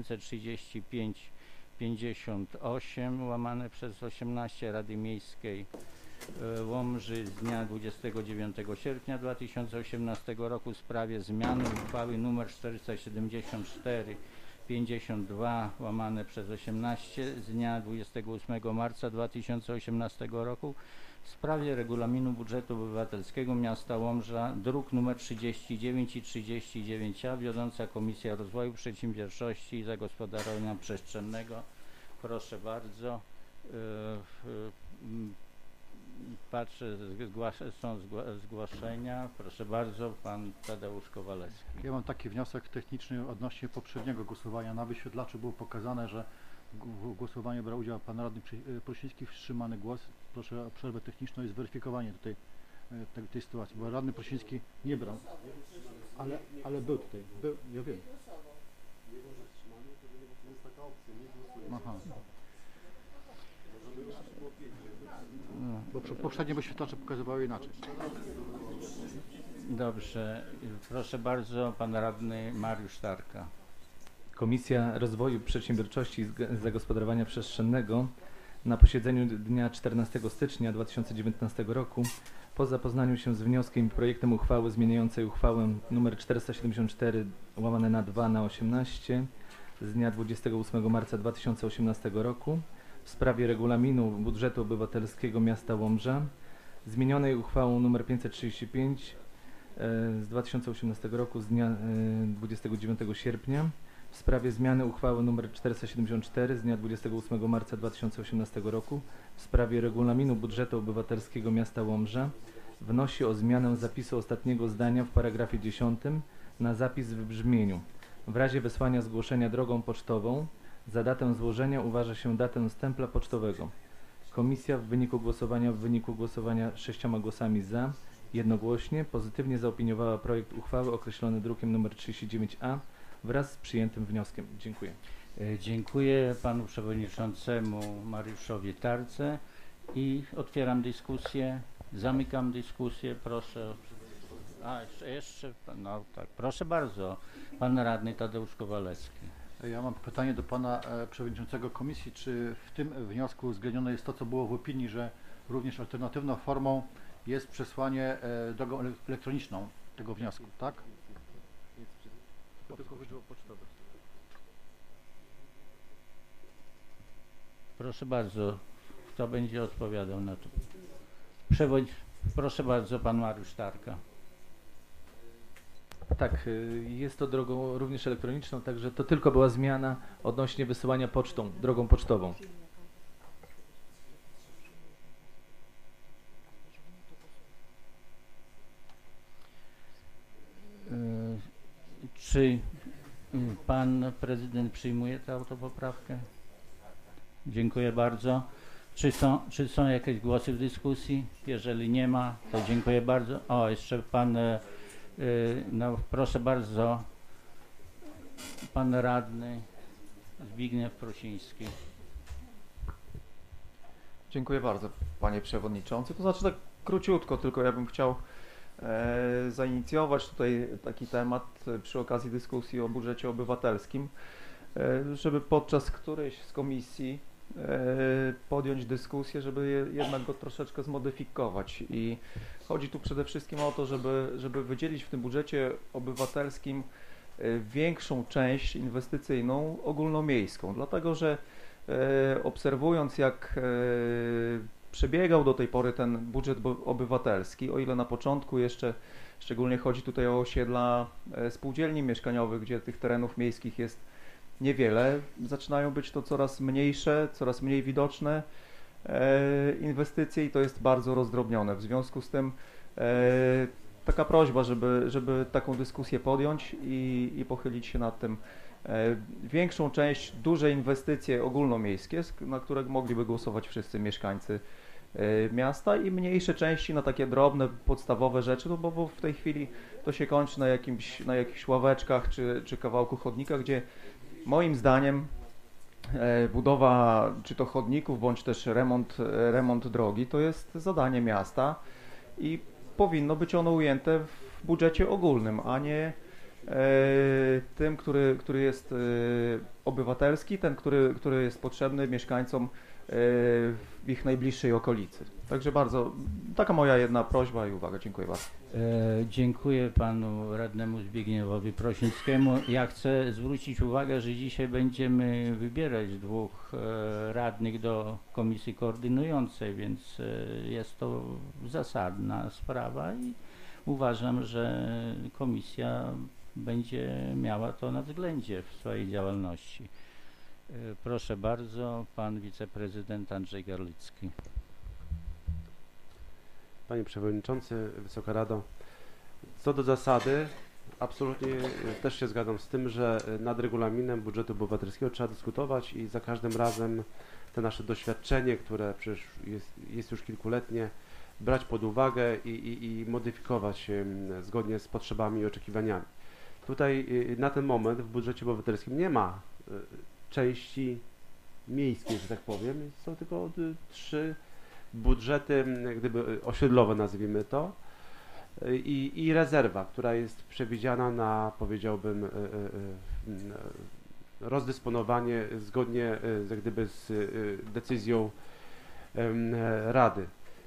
535/58 łamane przez 18 Rady Miejskiej Łomży z dnia 29 sierpnia 2018 roku w sprawie zmiany uchwały nr 474/52 łamane przez 18 z dnia 28 marca 2018 roku w sprawie regulaminu budżetu obywatelskiego miasta Łomża, druk nr 39 i 39A, wiodąca Komisja Rozwoju Przedsiębiorczości i Zagospodarowania Przestrzennego. Proszę bardzo. Patrzę, są zgłoszenia. Proszę bardzo, pan Tadeusz Kowalewski. Ja mam taki wniosek techniczny odnośnie poprzedniego głosowania. Na wyświetlaczu było pokazane, że w głosowaniu brał udział pan radny Prosiński, wstrzymany głos. Proszę o przerwę techniczną i zweryfikowanie tutaj tej sytuacji, bo radny Prosiński nie brał, ale był tutaj, ja wiem. Aha. Bo poprzednie wyświetlacze pokazywały inaczej. Dobrze, proszę bardzo, pan radny Mariusz Tarka. Komisja Rozwoju Przedsiębiorczości i Zagospodarowania Przestrzennego na posiedzeniu dnia 14 stycznia 2019 roku po zapoznaniu się z wnioskiem i projektem uchwały zmieniającej uchwałę nr 474 łamane na 2/18 z dnia 28 marca 2018 roku w sprawie regulaminu budżetu obywatelskiego miasta Łomża, zmienionej uchwałą nr 535 z 2018 roku z dnia 29 sierpnia, w sprawie zmiany uchwały nr 474 z dnia 28 marca 2018 roku w sprawie regulaminu budżetu obywatelskiego miasta Łomża wnosi o zmianę zapisu ostatniego zdania w paragrafie 10 na zapis w brzmieniu: w razie wysłania zgłoszenia drogą pocztową za datę złożenia uważa się datę stempla pocztowego. Komisja w wyniku głosowania 6 głosami za, jednogłośnie pozytywnie zaopiniowała projekt uchwały określony drukiem nr 39A wraz z przyjętym wnioskiem. Dziękuję. Dziękuję panu przewodniczącemu Mariuszowi Tarce i otwieram dyskusję. Zamykam dyskusję. Proszę. Jeszcze, no tak, proszę bardzo. Pan radny Tadeusz Kowalewski. Ja mam pytanie do pana przewodniczącego komisji. Czy w tym wniosku uwzględnione jest to, co było w opinii, że również alternatywną formą jest przesłanie drogą elektroniczną tego wniosku, tak? Tylko chodziło o pocztowe. Proszę bardzo, kto będzie odpowiadał na to? Proszę bardzo, pan Mariusz Tarka. Tak, jest to drogą również elektroniczną, także to tylko była zmiana odnośnie wysyłania pocztą, drogą pocztową. Czy pan prezydent przyjmuje tę autopoprawkę? Dziękuję bardzo. Czy są jakieś głosy w dyskusji? Jeżeli nie ma, to dziękuję bardzo. O, jeszcze pan, no proszę bardzo, pan radny Zbigniew Prosiński. Dziękuję bardzo, panie przewodniczący. To znaczy tak króciutko, tylko ja bym chciał zainicjować tutaj taki temat przy okazji dyskusji o budżecie obywatelskim, żeby podczas którejś z komisji podjąć dyskusję, żeby jednak go troszeczkę zmodyfikować. I chodzi tu przede wszystkim o to, żeby wydzielić w tym budżecie obywatelskim większą część inwestycyjną ogólnomiejską, dlatego że obserwując, jak przebiegał do tej pory ten budżet obywatelski, o ile na początku jeszcze szczególnie chodzi tutaj o osiedla spółdzielni mieszkaniowych, gdzie tych terenów miejskich jest niewiele, zaczynają być to coraz mniejsze, coraz mniej widoczne inwestycje i to jest bardzo rozdrobnione. W związku z tym taka prośba, żeby taką dyskusję podjąć i pochylić się nad tym. Większą część, duże inwestycje ogólnomiejskie, na które mogliby głosować wszyscy mieszkańcy miasta i mniejsze części na takie drobne, podstawowe rzeczy, no bo w tej chwili to się kończy na jakichś ławeczkach czy kawałku chodnika, gdzie moim zdaniem budowa czy to chodników, bądź też remont drogi to jest zadanie miasta i powinno być ono ujęte w budżecie ogólnym, a nie tym, który jest obywatelski, ten, który jest potrzebny mieszkańcom w ich najbliższej okolicy. Także taka moja jedna prośba i uwaga. Dziękuję bardzo. Dziękuję panu radnemu Zbigniewowi Prosińskiemu. Ja chcę zwrócić uwagę, że dzisiaj będziemy wybierać 2 radnych do komisji koordynującej, więc jest to zasadna sprawa i uważam, że komisja będzie miała to na względzie w swojej działalności. Proszę bardzo, pan wiceprezydent Andrzej Garlicki. Panie Przewodniczący, Wysoka Rado, co do zasady absolutnie też się zgadzam z tym, że nad regulaminem budżetu obywatelskiego trzeba dyskutować i za każdym razem te nasze doświadczenie, które przecież jest już kilkuletnie, brać pod uwagę i modyfikować zgodnie z potrzebami i oczekiwaniami. Tutaj na ten moment w budżecie obywatelskim nie ma części miejskiej, że tak powiem. Są tylko 3 budżety, gdyby osiedlowe nazwijmy to, i rezerwa, która jest przewidziana na, powiedziałbym, rozdysponowanie zgodnie jak gdyby z decyzją Rady.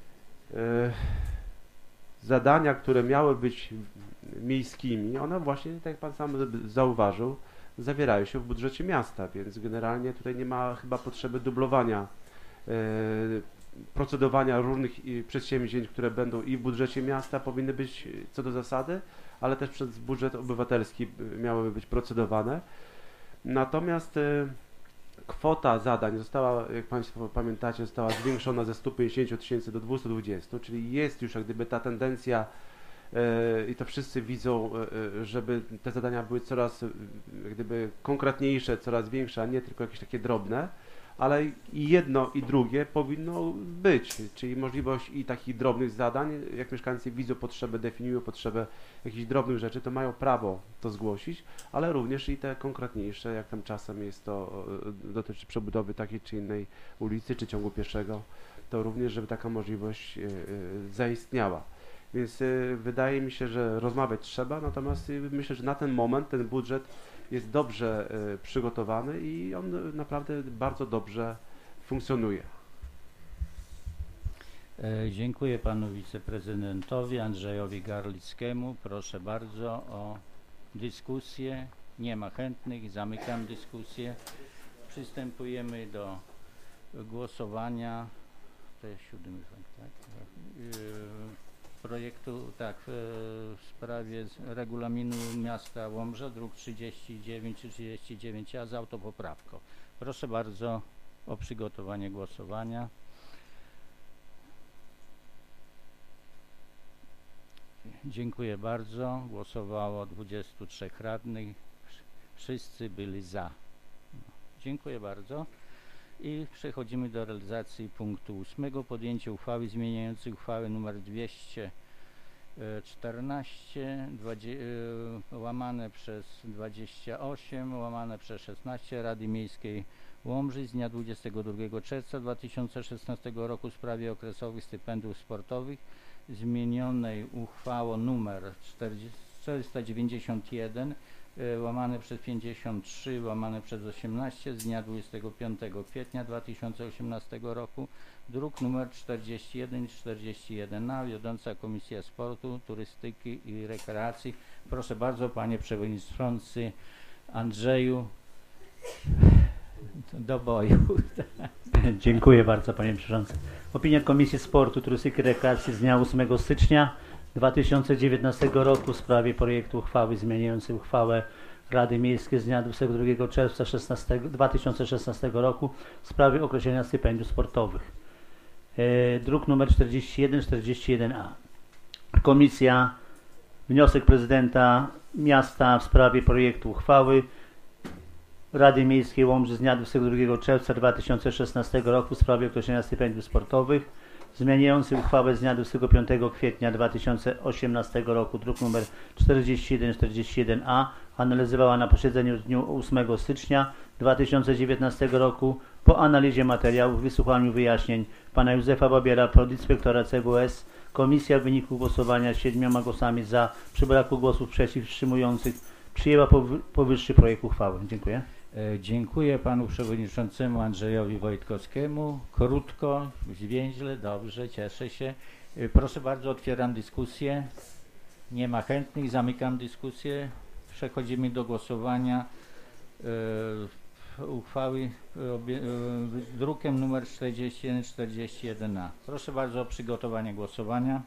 Zadania, które miały być miejskimi, one właśnie, tak jak pan sam zauważył, zawierają się w budżecie miasta, więc generalnie tutaj nie ma chyba potrzeby dublowania procedowania różnych przedsięwzięć, które będą i w budżecie miasta powinny być co do zasady, ale też przez budżet obywatelski miałyby być procedowane. Natomiast kwota zadań została, jak Państwo pamiętacie, została zwiększona ze 150 000 do 220, czyli jest już jak gdyby ta tendencja i to wszyscy widzą, żeby te zadania były coraz jak gdyby konkretniejsze, coraz większe, a nie tylko jakieś takie drobne. ale i jedno i drugie powinno być, czyli możliwość i takich drobnych zadań, jak mieszkańcy widzą potrzebę, definiują potrzebę jakichś drobnych rzeczy, to mają prawo to zgłosić, ale również i te konkretniejsze, jak tam czasem jest to, dotyczy przebudowy takiej czy innej ulicy, czy ciągu pieszego, to również, żeby taka możliwość zaistniała. Więc wydaje mi się, że rozmawiać trzeba, natomiast myślę, że na ten moment ten budżet jest dobrze przygotowany i on naprawdę bardzo dobrze funkcjonuje. Dziękuję panu wiceprezydentowi Andrzejowi Garlickiemu. Proszę bardzo o dyskusję. Nie ma chętnych, zamykam dyskusję. Przystępujemy do głosowania. To jest 7, tak? Projektu, tak, w sprawie regulaminu miasta Łomża, druk 39 czy 39a z autopoprawką. Proszę bardzo o przygotowanie głosowania. Dziękuję bardzo. Głosowało 23 radnych. Wszyscy byli za. Dziękuję bardzo. I przechodzimy do realizacji punktu 8. Podjęcie uchwały zmieniającej uchwałę nr 214 łamane przez 28 łamane przez 16 Rady Miejskiej Łomży z dnia 22 czerwca 2016 roku w sprawie okresowych stypendiów sportowych zmienionej uchwałą nr 491 łamane przez 53 łamane przez 18 z dnia 25 kwietnia 2018 roku, druk nr 41 i 41a, wiodąca Komisja Sportu, Turystyki i Rekreacji. Proszę bardzo, panie przewodniczący Andrzeju, do boju. Dziękuję bardzo, panie przewodniczący. Opinia Komisji Sportu, Turystyki i Rekreacji z dnia 8 stycznia 2019 roku w sprawie projektu uchwały zmieniającej uchwałę Rady Miejskiej z dnia 22 czerwca 2016 roku w sprawie określenia stypendiów sportowych. Druk nr 41-41a. Komisja, wniosek prezydenta miasta w sprawie projektu uchwały Rady Miejskiej Łomży z dnia 22 czerwca 2016 roku w sprawie określenia stypendiów sportowych zmieniający uchwałę z dnia 25 kwietnia 2018 roku, druk nr 41-41a, analizowała na posiedzeniu w dniu 8 stycznia 2019 roku. Po analizie materiałów, wysłuchaniu wyjaśnień pana Józefa Babiera, podinspektora CWS, komisja w wyniku głosowania 7 głosami za, przy braku głosów przeciw wstrzymujących, przyjęła powyższy projekt uchwały. Dziękuję. Dziękuję panu przewodniczącemu Andrzejowi Wojtkowskiemu. Krótko, zwięźle, dobrze, cieszę się. Proszę bardzo, otwieram dyskusję. Nie ma chętnych, zamykam dyskusję. Przechodzimy do głosowania uchwały drukiem numer 41-41a. Proszę bardzo o przygotowanie głosowania.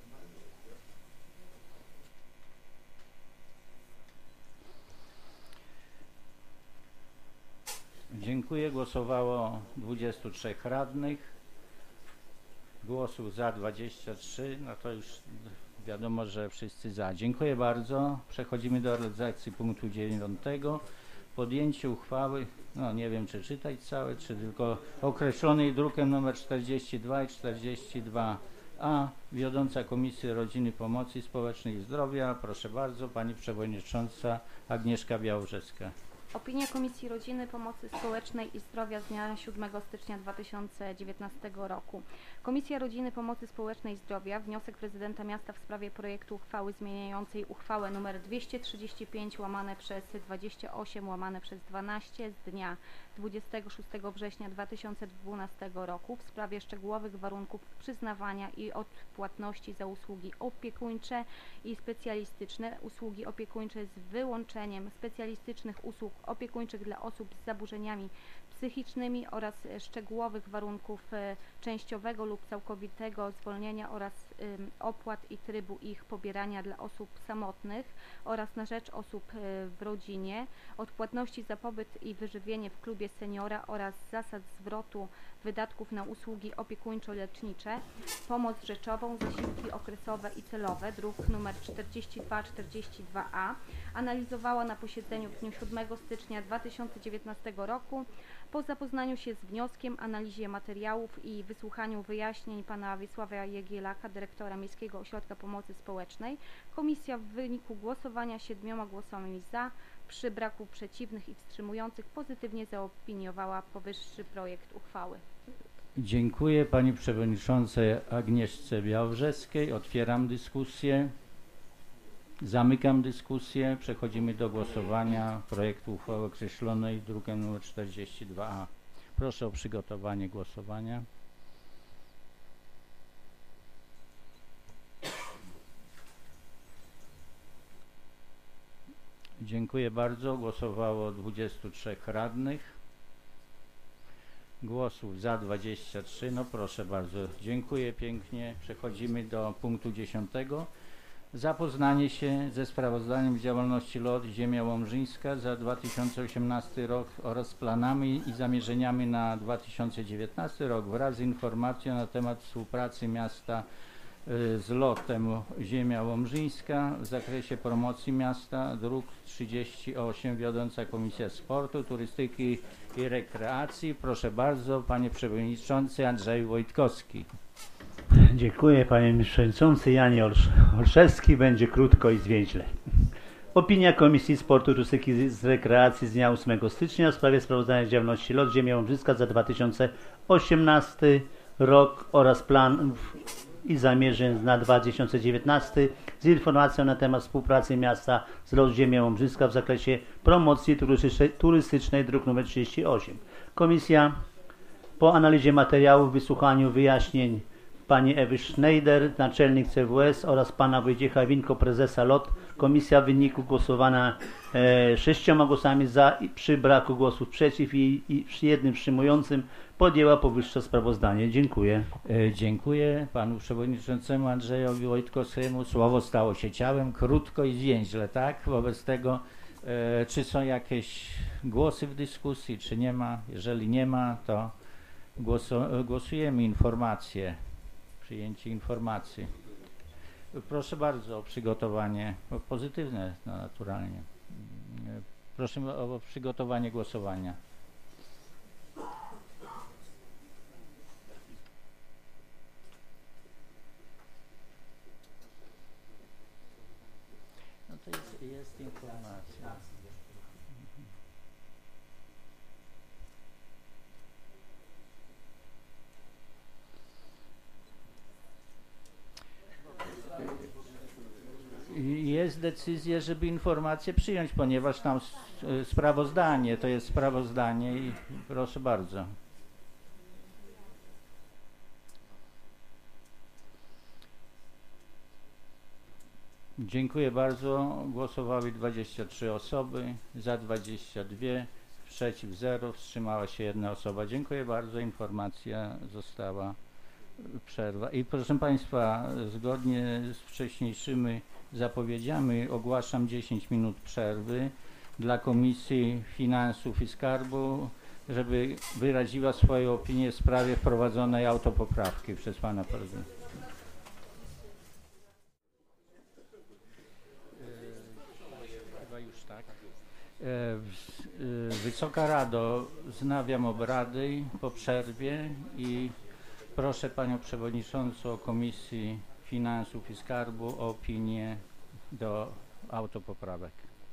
Dziękuję. Głosowało 23 radnych. Głosów za 23. No to już wiadomo, że wszyscy za. Dziękuję bardzo. Przechodzimy do realizacji punktu 9. Podjęcie uchwały, no nie wiem czy czytać całe, czy tylko określonej drukiem nr 42 i 42a, wiodąca Komisji Rodziny, Pomocy Społecznej i Zdrowia. Proszę bardzo, pani przewodnicząca Agnieszka Białorzewska. Opinia Komisji Rodziny, Pomocy Społecznej i Zdrowia z dnia 7 stycznia 2019 roku. Komisja Rodziny, Pomocy Społecznej i Zdrowia, wniosek prezydenta miasta w sprawie projektu uchwały zmieniającej uchwałę nr 235 łamane przez 28 łamane przez 12 z dnia 26 września 2012 roku w sprawie szczegółowych warunków przyznawania i odpłatności za usługi opiekuńcze i specjalistyczne, usługi opiekuńcze z wyłączeniem specjalistycznych usług opiekuńczych dla osób z zaburzeniami psychicznymi oraz szczegółowych warunków częściowego lub całkowitego zwolnienia oraz opłat i trybu ich pobierania dla osób samotnych oraz na rzecz osób w rodzinie, odpłatności za pobyt i wyżywienie w klubie seniora oraz zasad zwrotu wydatków na usługi opiekuńczo-lecznicze, pomoc rzeczową, zasiłki okresowe i celowe, druk nr 4242A, analizowała na posiedzeniu w dniu 7 stycznia 2019 roku. Po zapoznaniu się z wnioskiem, analizie materiałów i wysłuchaniu wyjaśnień pana Wiesława Jegiełaka, dyrektora Miejskiego Ośrodka Pomocy Społecznej, komisja w wyniku głosowania 7 głosami za, przy braku przeciwnych i wstrzymujących, pozytywnie zaopiniowała powyższy projekt uchwały. Dziękuję pani przewodniczącej Agnieszce Białowrzeskiej. Otwieram dyskusję. Zamykam dyskusję. Przechodzimy do głosowania projektu uchwały określonej drukiem nr 42A. Proszę o przygotowanie głosowania. Dziękuję bardzo. Głosowało 23 radnych. Głosów za 23. No proszę bardzo. Dziękuję pięknie. Przechodzimy do punktu 10. Zapoznanie się ze sprawozdaniem z działalności LOT Ziemia Łomżyńska za 2018 rok oraz planami i zamierzeniami na 2019 rok wraz z informacją na temat współpracy miasta z LOT-em Ziemia Łomżyńska w zakresie promocji miasta, druk 38, wiodąca Komisja Sportu, Turystyki i Rekreacji. Proszę bardzo, panie przewodniczący Andrzej Wojtkowski. Dziękuję panie przewodniczący Janie Olszewski. Będzie krótko i zwięźle. Opinia Komisji Sportu, Turystyki i Rekreacji z dnia 8 stycznia w sprawie sprawozdania z działalności LOT Ziemia Łomżyńska za 2018 rok oraz planów i zamierzeń na 2019 z informacją na temat współpracy miasta z LOT Ziemia Łomżyńska w zakresie promocji turystycznej, druk nr 38. Komisja po analizie materiałów, wysłuchaniu wyjaśnień pani Ewy Schneider, naczelnik CWS oraz pana Wojciecha Winko, prezesa LOT, komisja w wyniku głosowania 6 głosami za i przy braku głosów przeciw i przy jednym wstrzymującym podjęła powyższe sprawozdanie. Dziękuję. Dziękuję panu przewodniczącemu Andrzejowi Wojtkowskiemu. Słowo stało się ciałem, krótko i zwięźle, tak? Wobec tego czy są jakieś głosy w dyskusji, czy nie ma? Jeżeli nie ma, to głosujemy informację. Przyjęcie informacji. Proszę bardzo o przygotowanie, pozytywne no, naturalnie. Proszę o przygotowanie głosowania. No to jest informacja. Jest decyzja, żeby informację przyjąć, ponieważ tam sprawozdanie, to jest sprawozdanie i proszę bardzo. Dziękuję bardzo. Głosowały 23 osoby, za 22, przeciw 0, wstrzymała się 1 osoba. Dziękuję bardzo. Informacja została przerwa. I proszę Państwa, zgodnie z wcześniejszymi zapowiedziami ogłaszam 10 minut przerwy dla Komisji Finansów i Skarbu, żeby wyraziła swoją opinię w sprawie wprowadzonej autopoprawki przez Pana Prezydenta. Chyba już tak. Wysoka Rado, wznawiam obrady po przerwie i proszę Panią Przewodniczącą Komisji Finansów i Skarbu o opinię do autopoprawek.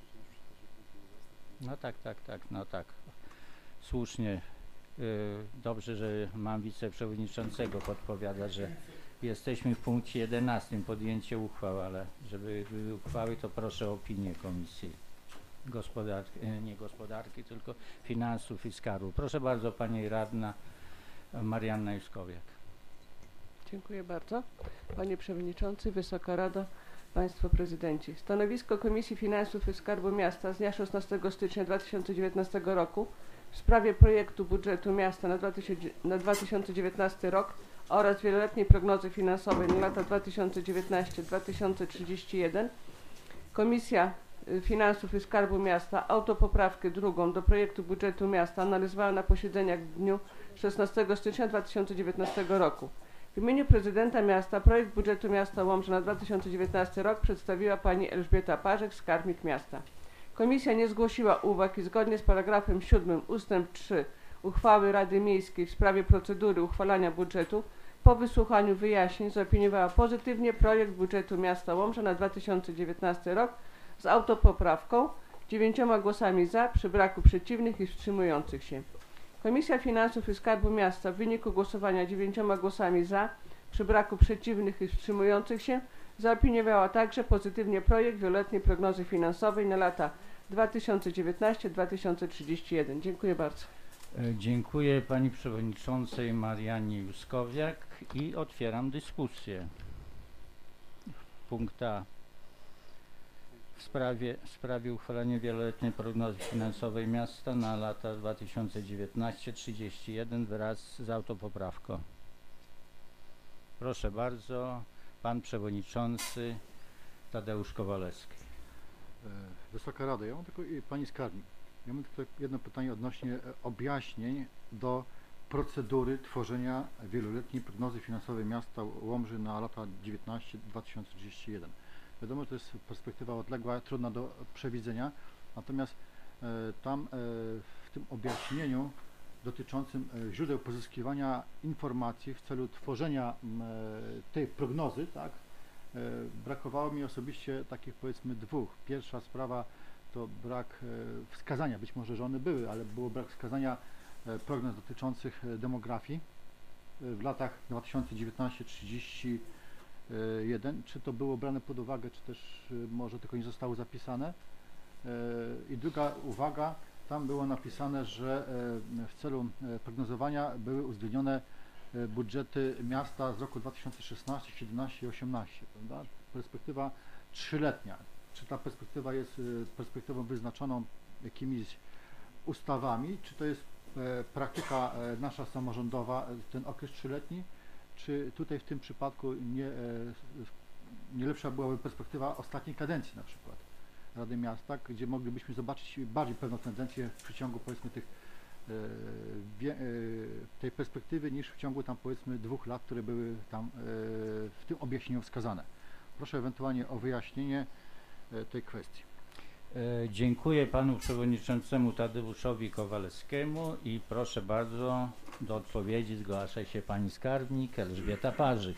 No tak, no tak. Słusznie. Dobrze, że mam wiceprzewodniczącego, podpowiada, że jesteśmy w punkcie 11, podjęcie uchwał, ale żeby były uchwały, to proszę o opinię Komisji Gospodarki, nie Gospodarki, tylko Finansów i Skarbu. Proszę bardzo, Pani Radna Marianna Juskowiak. Dziękuję bardzo. Panie Przewodniczący, Wysoka Rado, Państwo Prezydenci. Stanowisko Komisji Finansów i Skarbu Miasta z dnia 16 stycznia 2019 roku w sprawie projektu budżetu miasta na 2019 rok oraz wieloletniej prognozy finansowej na lata 2019-2031, Komisja Finansów i Skarbu Miasta autopoprawkę drugą do projektu budżetu miasta analizowała na posiedzeniach w dniu 16 stycznia 2019 roku. W imieniu prezydenta miasta projekt budżetu miasta Łomża na 2019 rok przedstawiła pani Elżbieta Parzyk, skarbnik miasta. Komisja nie zgłosiła uwag i zgodnie z paragrafem 7 ustęp 3 uchwały Rady Miejskiej w sprawie procedury uchwalania budżetu po wysłuchaniu wyjaśnień zaopiniowała pozytywnie projekt budżetu miasta Łomża na 2019 rok z autopoprawką 9 głosami za, przy braku przeciwnych i wstrzymujących się. Komisja Finansów i Skarbu Miasta w wyniku głosowania 9 głosami za, przy braku przeciwnych i wstrzymujących się zaopiniowała także pozytywnie projekt wieloletniej prognozy finansowej na lata 2019-2031. Dziękuję bardzo. Dziękuję pani przewodniczącej Mariannie Juskowiak i otwieram dyskusję. Punkt A. W sprawie uchwalenia wieloletniej prognozy finansowej miasta na lata 2019-31 wraz z autopoprawką. Proszę bardzo, pan przewodniczący Tadeusz Kowalewski. Wysoka Rado, ja mam tylko pani skarbnik. Ja mam tylko jedno pytanie odnośnie objaśnień do procedury tworzenia wieloletniej prognozy finansowej miasta Łomży na lata 2019-2031. Wiadomo, że to jest perspektywa odległa, trudna do przewidzenia, natomiast tam w tym objaśnieniu dotyczącym źródeł pozyskiwania informacji w celu tworzenia tej prognozy, tak, brakowało mi osobiście takich, powiedzmy, dwóch. Pierwsza sprawa to brak wskazania, być może, że one były, ale było brak wskazania prognoz dotyczących demografii w latach 2019-31. Czy to było brane pod uwagę, czy też może tylko nie zostało zapisane. I druga uwaga, tam było napisane, że w celu prognozowania były uwzględnione budżety miasta z roku 2016, 17 i 18, prawda? Perspektywa trzyletnia. Czy ta perspektywa jest perspektywą wyznaczoną jakimiś ustawami, czy to jest praktyka nasza samorządowa, ten okres trzyletni, czy tutaj w tym przypadku nie lepsza byłaby perspektywa ostatniej kadencji na przykład Rady Miasta, gdzie moglibyśmy zobaczyć bardziej pewną tendencję w przeciągu, powiedzmy, tej perspektywy niż w ciągu tam, powiedzmy, 2 lat, które były tam w tym objaśnieniu wskazane. Proszę ewentualnie o wyjaśnienie tej kwestii. Dziękuję panu przewodniczącemu Tadeuszowi Kowalewskiemu i proszę bardzo, do odpowiedzi zgłasza się pani skarbnik Elżbieta Parzyk.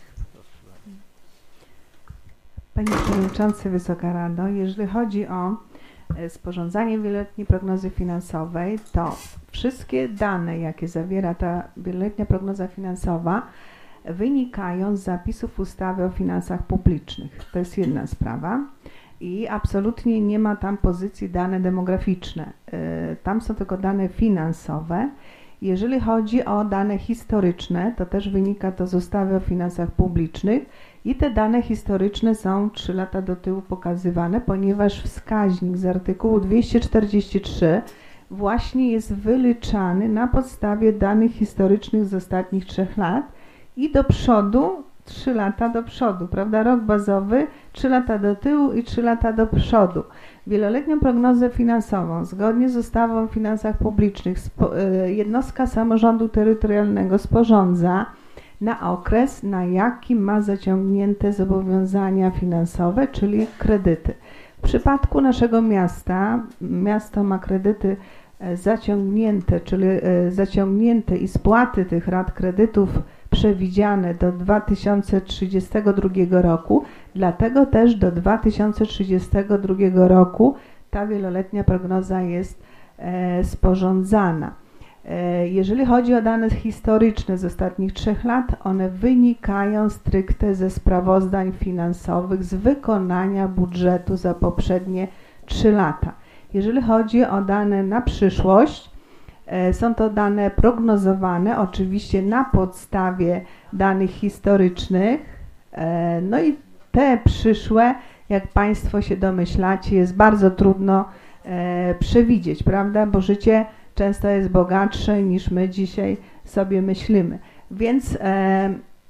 Panie Przewodniczący, Wysoka Rado, jeżeli chodzi o sporządzanie wieloletniej prognozy finansowej, to wszystkie dane, jakie zawiera ta wieloletnia prognoza finansowa, wynikają z zapisów ustawy o finansach publicznych. To jest jedna sprawa. I absolutnie nie ma tam pozycji dane demograficzne. Tam są tylko dane finansowe. Jeżeli chodzi o dane historyczne, to też wynika to z ustawy o finansach publicznych i te dane historyczne są 3 lata do tyłu pokazywane, ponieważ wskaźnik z artykułu 243 właśnie jest wyliczany na podstawie danych historycznych z ostatnich 3 lat i do przodu 3 lata do przodu, prawda? Rok bazowy, 3 lata do tyłu i 3 lata do przodu. Wieloletnią prognozę finansową, zgodnie z ustawą o finansach publicznych, jednostka samorządu terytorialnego sporządza na okres, na jaki ma zaciągnięte zobowiązania finansowe, czyli kredyty. W przypadku naszego miasta, miasto ma kredyty zaciągnięte, czyli zaciągnięte i spłaty tych rat kredytów przewidziane do 2032 roku, dlatego też do 2032 roku ta wieloletnia prognoza jest sporządzana. Jeżeli chodzi o dane historyczne z ostatnich 3 lat, one wynikają stricte ze sprawozdań finansowych z wykonania budżetu za poprzednie 3 lata. Jeżeli chodzi o dane na przyszłość, są to dane prognozowane, oczywiście na podstawie danych historycznych, no i te przyszłe, jak Państwo się domyślacie, jest bardzo trudno przewidzieć, prawda, bo życie często jest bogatsze niż my dzisiaj sobie myślimy. Więc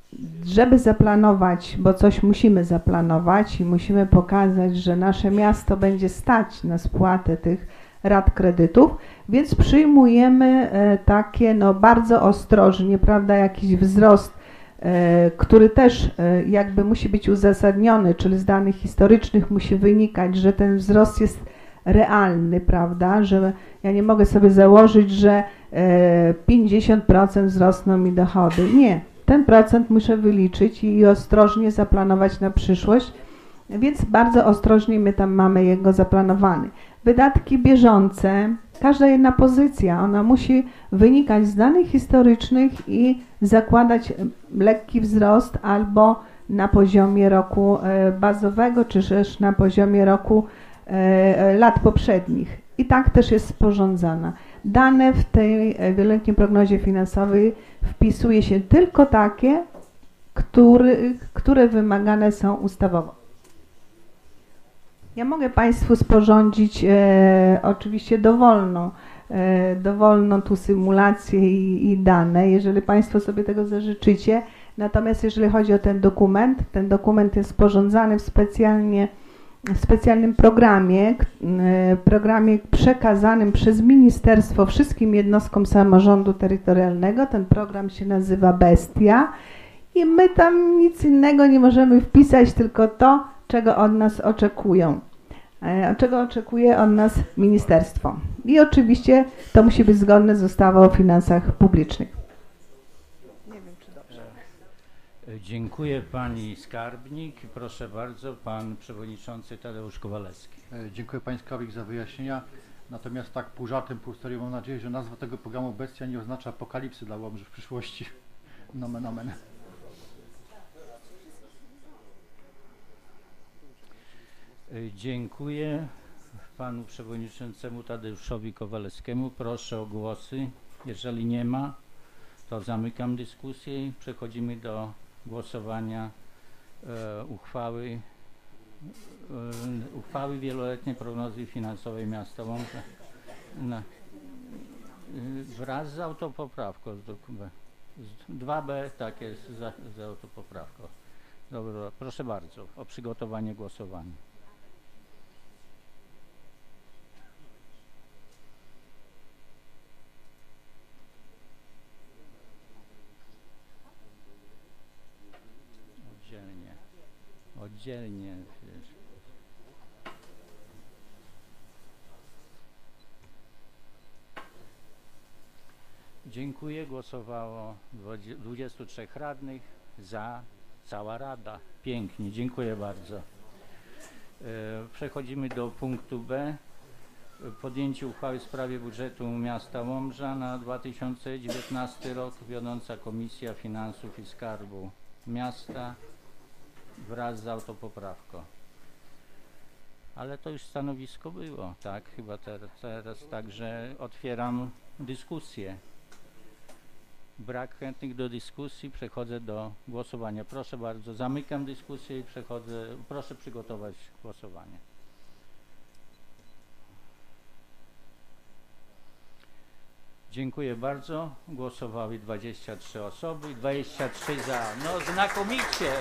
żeby zaplanować, bo coś musimy zaplanować i musimy pokazać, że nasze miasto będzie stać na spłatę tych rat kredytów, więc przyjmujemy takie bardzo ostrożnie, prawda, jakiś wzrost, który też jakby musi być uzasadniony, czyli z danych historycznych musi wynikać, że ten wzrost jest realny, prawda, że ja nie mogę sobie założyć, że 50% wzrosną mi dochody. Nie, ten procent muszę wyliczyć i ostrożnie zaplanować na przyszłość, więc bardzo ostrożnie my tam mamy jego zaplanowany. Wydatki bieżące, każda jedna pozycja, ona musi wynikać z danych historycznych i zakładać lekki wzrost albo na poziomie roku bazowego, czy też na poziomie roku lat poprzednich. I tak też jest sporządzana. Dane w tej wieloletniej prognozie finansowej wpisuje się tylko takie, które wymagane są ustawowo. Ja mogę Państwu sporządzić oczywiście dowolną tu symulację i dane, jeżeli Państwo sobie tego zażyczycie. Natomiast jeżeli chodzi o ten dokument jest sporządzany w specjalnym programie przekazanym przez ministerstwo wszystkim jednostkom samorządu terytorialnego. Ten program się nazywa Bestia i my tam nic innego nie możemy wpisać, tylko to, czego od nas oczekują. Czego oczekuje od nas ministerstwo. I oczywiście to musi być zgodne z ustawą o finansach publicznych. Nie wiem, czy dobrze. Dziękuję pani skarbnik. Proszę bardzo, pan przewodniczący Tadeusz Kowalewski. Dziękuję Pańskowi za wyjaśnienia. Natomiast tak pół żartem, pół serio mam nadzieję, że nazwa tego programu Bestia nie oznacza apokalipsy dla Łomży w przyszłości. Nomen omen. Dziękuję panu przewodniczącemu Tadeuszowi Kowalewskiemu. Proszę o głosy. Jeżeli nie ma, to zamykam dyskusję i przechodzimy do głosowania uchwały wieloletniej prognozy finansowej miasta Łomża wraz z autopoprawką. 2B, tak jest, z autopoprawką. Dobra, proszę bardzo o przygotowanie głosowania. Oddzielnie. Dziękuję. Głosowało 23 radnych, za cała Rada. Pięknie, dziękuję bardzo. Przechodzimy do punktu B. Podjęcie uchwały w sprawie budżetu miasta Łomża na 2019 rok. Wiodąca Komisja Finansów i Skarbu Miasta wraz z autopoprawką. Ale to już stanowisko było, tak? Chyba teraz także otwieram dyskusję. Brak chętnych do dyskusji, przechodzę do głosowania. Proszę bardzo, zamykam dyskusję i proszę przygotować głosowanie. Dziękuję bardzo. Głosowały 23 osoby, 23 za. No znakomicie.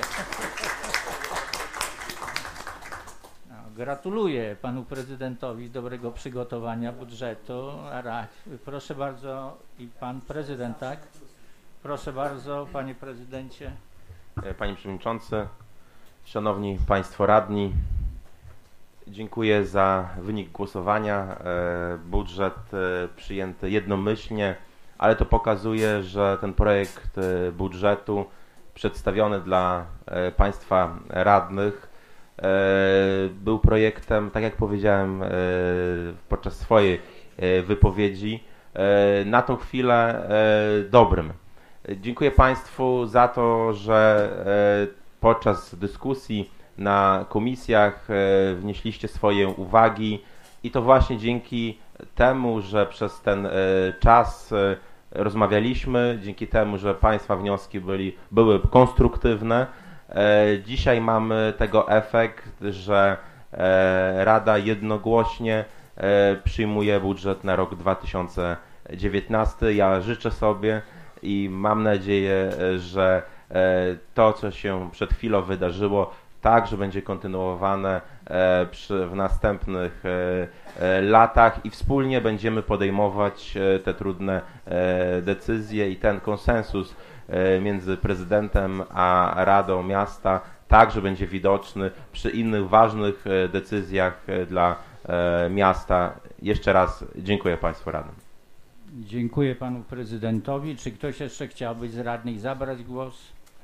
No, gratuluję panu prezydentowi dobrego przygotowania budżetu. Proszę bardzo i pan prezydent, tak? Proszę bardzo, panie prezydencie. Panie przewodniczący, szanowni państwo radni, dziękuję za wynik głosowania. Budżet przyjęty jednomyślnie, ale to pokazuje, że ten projekt budżetu przedstawiony dla państwa radnych był projektem, tak jak powiedziałem podczas swojej wypowiedzi, na tą chwilę dobrym. Dziękuję państwu za to, że podczas dyskusji na komisjach wnieśliście swoje uwagi i to właśnie dzięki temu, że przez ten czas rozmawialiśmy, dzięki temu, że państwa wnioski były konstruktywne. Dzisiaj mamy tego efekt, że Rada jednogłośnie przyjmuje budżet na rok 2019. Ja życzę sobie i mam nadzieję, że to, co się przed chwilą wydarzyło, także będzie kontynuowane w następnych latach i wspólnie będziemy podejmować te trudne decyzje i ten konsensus między prezydentem a Radą Miasta także będzie widoczny przy innych ważnych decyzjach dla miasta. Jeszcze raz dziękuję Państwu radnym. Dziękuję Panu Prezydentowi. Czy ktoś jeszcze chciałby z radnych zabrać głos?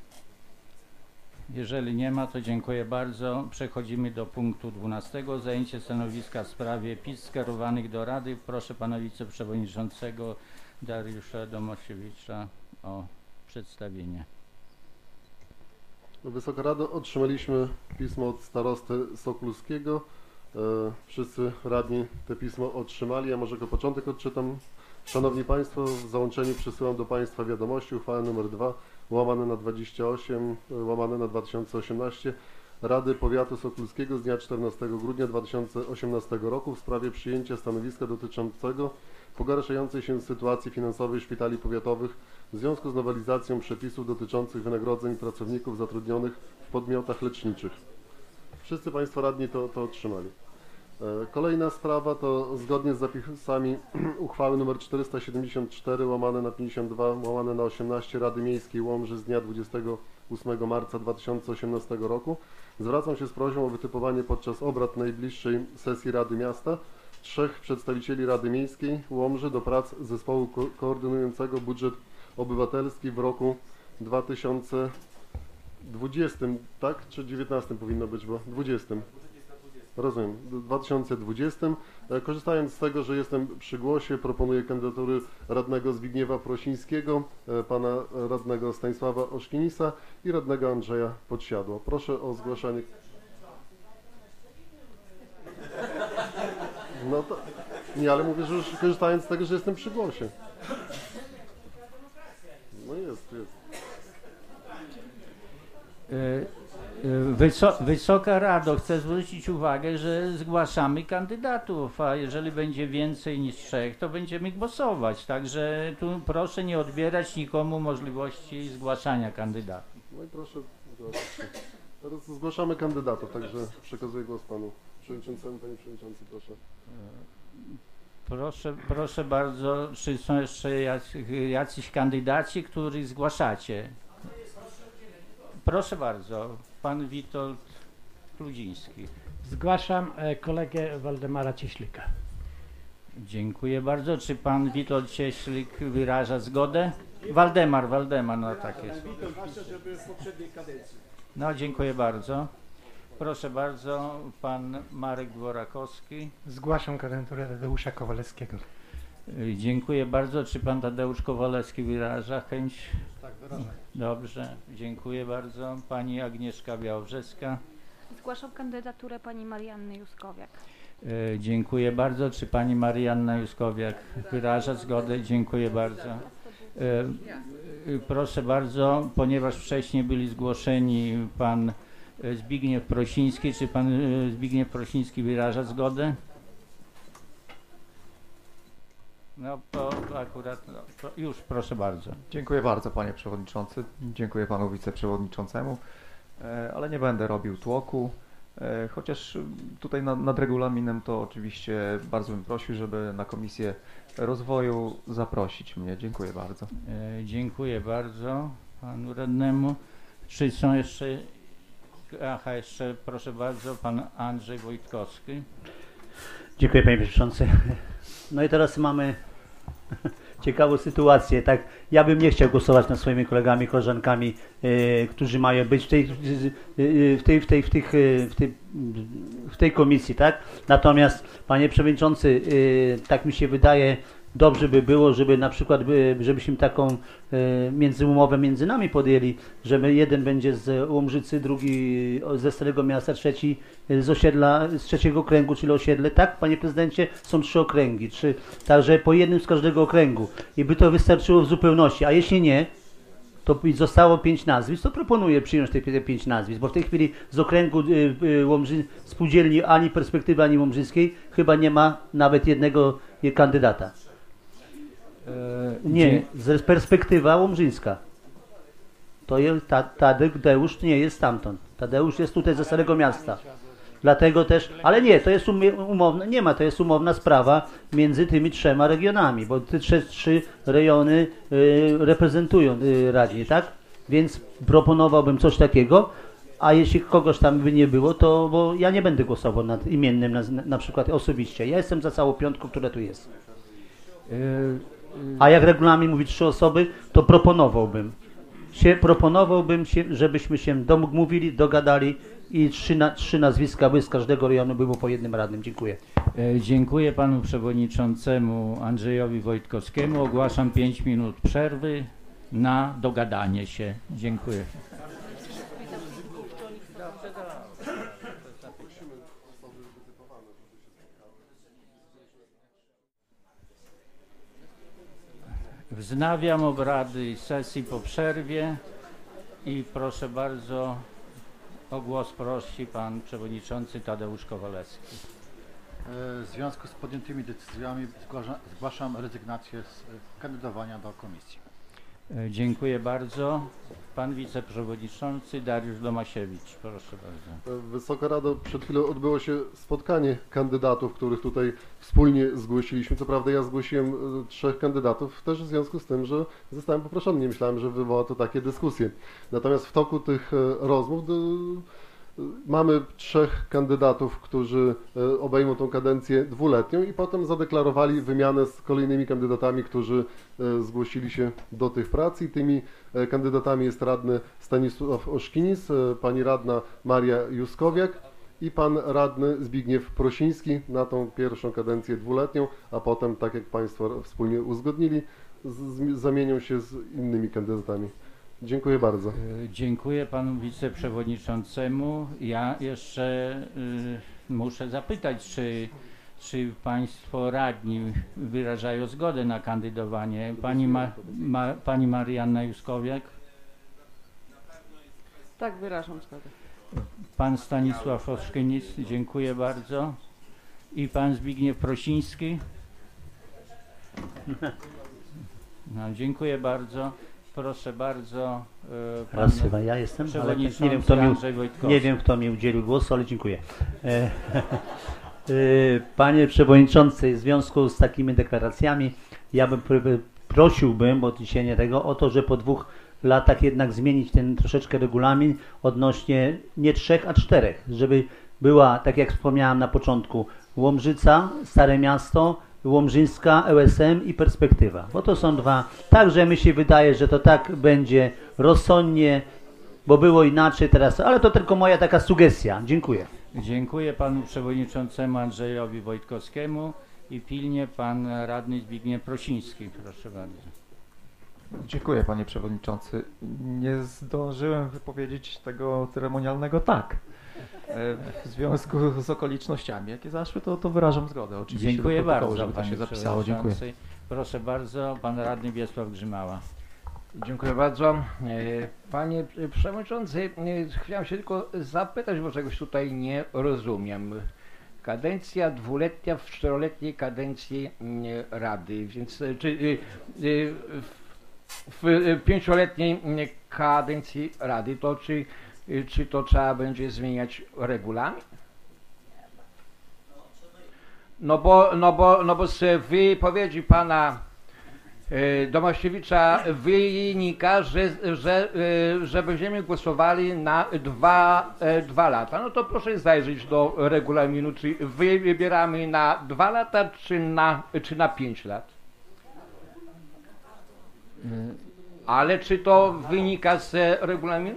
Jeżeli nie ma, to dziękuję bardzo. Przechodzimy do punktu 12. Zajęcie stanowiska w sprawie PIS skierowanych do Rady. Proszę Pana Wiceprzewodniczącego Dariusza Domosiewicza o przedstawienie. Wysoka Rado, otrzymaliśmy pismo od starosty Sokulskiego. Wszyscy radni te pismo otrzymali. Ja może go początek odczytam. Szanowni Państwo, w załączeniu przysyłam do Państwa wiadomości uchwałę nr 2 łamane na 28 łamane na 2018 Rady Powiatu Sokulskiego z dnia 14 grudnia 2018 roku w sprawie przyjęcia stanowiska dotyczącego pogarszającej się sytuacji finansowej szpitali powiatowych w związku z nowelizacją przepisów dotyczących wynagrodzeń pracowników zatrudnionych w podmiotach leczniczych. Wszyscy Państwo radni to otrzymali. Kolejna sprawa to zgodnie z zapisami uchwały nr 474 łamane na 52 łamane na 18 Rady Miejskiej Łomży z dnia 28 marca 2018 roku zwracam się z prośbą o wytypowanie podczas obrad najbliższej sesji Rady Miasta 3 przedstawicieli Rady Miejskiej Łomży do prac zespołu koordynującego budżet obywatelski w roku 2020, tak? Czy 19 powinno być, bo 20. Rozumiem, w 2020. Korzystając z tego, że jestem przy głosie, proponuję kandydatury radnego Zbigniewa Prosińskiego, pana radnego Stanisława Oszkinisa i radnego Andrzeja Podsiadło. Proszę o zgłaszanie. No to, nie, ale mówię, że już korzystając z tego, że jestem przy głosie. No jest. Wysoka Rado, chcę zwrócić uwagę, że zgłaszamy kandydatów, a jeżeli będzie więcej niż 3, to będziemy głosować. Także tu proszę nie odbierać nikomu możliwości zgłaszania kandydatów. No i proszę, teraz zgłaszamy kandydatów, także przekazuję głos panu przewodniczącemu. Panie przewodniczący, proszę. Proszę bardzo, czy są jeszcze jacyś kandydaci, których zgłaszacie? Proszę bardzo, pan Witold Kludziński. Zgłaszam kolegę Waldemara Cieślika. Dziękuję bardzo. Czy pan Witold Cieślik wyraża zgodę? Waldemar, no tak jest. żeby w poprzedniej kadencji. No, dziękuję bardzo. Proszę bardzo, pan Marek Dworakowski. Zgłaszam kandydaturę Tadeusza Kowalewskiego. Dziękuję bardzo. Czy pan Tadeusz Kowalewski wyraża chęć? Tak, wyrażam. Dobrze, dziękuję bardzo. Pani Agnieszka Białobrzeska. Zgłaszam kandydaturę pani Marianny Juskowiak. Dziękuję bardzo. Czy pani Marianna Juskowiak wyraża zgodę? Dziękuję bardzo. Proszę bardzo, ponieważ wcześniej byli zgłoszeni pan Zbigniew Prosiński. Czy pan Zbigniew Prosiński wyraża zgodę? No to akurat, no, to już proszę bardzo. Dziękuję bardzo panie przewodniczący, dziękuję panu wiceprzewodniczącemu, ale nie będę robił tłoku, chociaż tutaj nad regulaminem to oczywiście bardzo bym prosił, żeby na Komisję Rozwoju zaprosić mnie. Dziękuję bardzo. Dziękuję bardzo panu radnemu. Czy są jeszcze, jeszcze proszę bardzo, pan Andrzej Wojtkowski. Dziękuję panie przewodniczący. No i teraz mamy ciekawą sytuację, tak? Ja bym nie chciał głosować nad swoimi kolegami, koleżankami, którzy mają być w tej komisji, tak? Natomiast panie przewodniczący, tak mi się wydaje, dobrze by było, żeby na przykład, żebyśmy taką międzyumowę między nami podjęli, że jeden będzie z Łomżycy, drugi ze Starego Miasta, trzeci z osiedla, z trzeciego okręgu, czyli osiedle, tak, panie prezydencie? Są 3 okręgi, także po jednym z każdego okręgu i by to wystarczyło w zupełności, a jeśli nie, to zostało 5 nazwisk, to proponuję przyjąć te 5 nazwisk, bo w tej chwili z okręgu spółdzielni ani Perspektywy, ani Łomżyckiej chyba nie ma nawet jednego kandydata. Nie, z Perspektywa Łomżyńska. To jest, Tadeusz nie jest stamtąd. Tadeusz jest tutaj ze Starego Miasta. Dlatego też, ale nie, to jest umowna, nie ma, to jest umowna sprawa między tymi trzema regionami, bo te trzy rejony reprezentują radni, tak? Więc proponowałbym coś takiego, a jeśli kogoś tam by nie było, to bo ja nie będę głosował nad imiennym na przykład osobiście. Ja jestem za całą piątką, która tu jest. A jak regulamin mówi 3 osoby, to proponowałbym, żebyśmy się domówili, dogadali i 3 nazwiska by z każdego rejonu było po jednym radnym. Dziękuję. Dziękuję panu przewodniczącemu Andrzejowi Wojtkowskiemu. Ogłaszam 5 minut przerwy na dogadanie się. Dziękuję. Wznawiam obrady sesji po przerwie i proszę bardzo, o głos prosi pan przewodniczący Tadeusz Kowalewski. W związku z podjętymi decyzjami zgłaszam rezygnację z kandydowania do komisji. Dziękuję bardzo. Pan wiceprzewodniczący Dariusz Domasiewicz, proszę bardzo. Wysoka Rado, przed chwilą odbyło się spotkanie kandydatów, których tutaj wspólnie zgłosiliśmy. Co prawda ja zgłosiłem 3 kandydatów, też w związku z tym, że zostałem poproszony. Nie myślałem, że wywoła to takie dyskusje. Natomiast w toku tych rozmów mamy 3 kandydatów, którzy obejmą tą kadencję 2-letnią i potem zadeklarowali wymianę z kolejnymi kandydatami, którzy zgłosili się do tych prac i tymi kandydatami jest radny Stanisław Oszkinis, pani radna Maria Juskowiak i pan radny Zbigniew Prosiński na tą pierwszą kadencję 2-letnią, a potem, tak jak państwo wspólnie uzgodnili, zamienią się z innymi kandydatami. Dziękuję bardzo. Dziękuję panu wiceprzewodniczącemu. Ja jeszcze muszę zapytać, czy państwo radni wyrażają zgodę na kandydowanie? Pani Marianna Juskowiak? Tak, wyrażam zgodę. Pan Stanisław Oszkinis, dziękuję bardzo. I pan Zbigniew Prosiński? No, dziękuję bardzo. Proszę bardzo. Raz chyba ja jestem, ale nie wiem, kto mi udzielił głosu, ale dziękuję. Panie Przewodniczący, w związku z takimi deklaracjami ja bym prosiłbym odniesienie tego o to, że po 2 latach jednak zmienić ten troszeczkę regulamin odnośnie nie 3, a 4, żeby była, tak jak wspomniałem na początku, Łomżyca, Stare Miasto, Łomżyńska, ŁSM i Perspektywa, bo to są 2. Także mi się wydaje, że to tak będzie rozsądnie, bo było inaczej teraz, ale to tylko moja taka sugestia. Dziękuję. Dziękuję panu przewodniczącemu Andrzejowi Wojtkowskiemu i pilnie pan radny Zbigniew Prosiński. Proszę bardzo. Dziękuję panie przewodniczący. Nie zdążyłem wypowiedzieć tego ceremonialnego tak. W związku z okolicznościami, jakie zaszły, to wyrażam zgodę. Oczywiście dziękuję bardzo, żeby to się zapisało. Dziękuję. Proszę bardzo, pan radny Wiesław Grzymała. Dziękuję bardzo. Panie przewodniczący, chciałem się tylko zapytać, bo czegoś tutaj nie rozumiem. Kadencja 2-letnia w 4-letniej kadencji Rady, więc czy w 5-letniej kadencji Rady, to czy to trzeba będzie zmieniać regulamin? No bo z wypowiedzi pana Domasiewicza wynika, że będziemy głosowali na 2 lata. No to proszę zajrzeć do regulaminu, czy wybieramy na 2 lata, czy na 5 lat. Ale czy to wynika z regulaminu?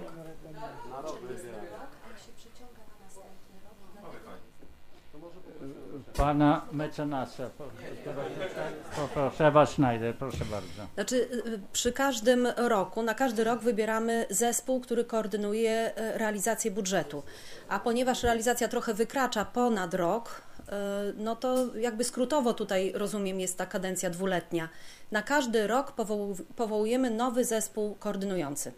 Pana mecenasa, proszę, Ewa Schneider, proszę bardzo. Znaczy, przy każdym roku, na każdy rok wybieramy zespół, który koordynuje realizację budżetu. A ponieważ realizacja trochę wykracza ponad rok, no to jakby skrótowo tutaj, rozumiem, jest ta kadencja 2-letnia. Na każdy rok powołujemy nowy zespół koordynujący.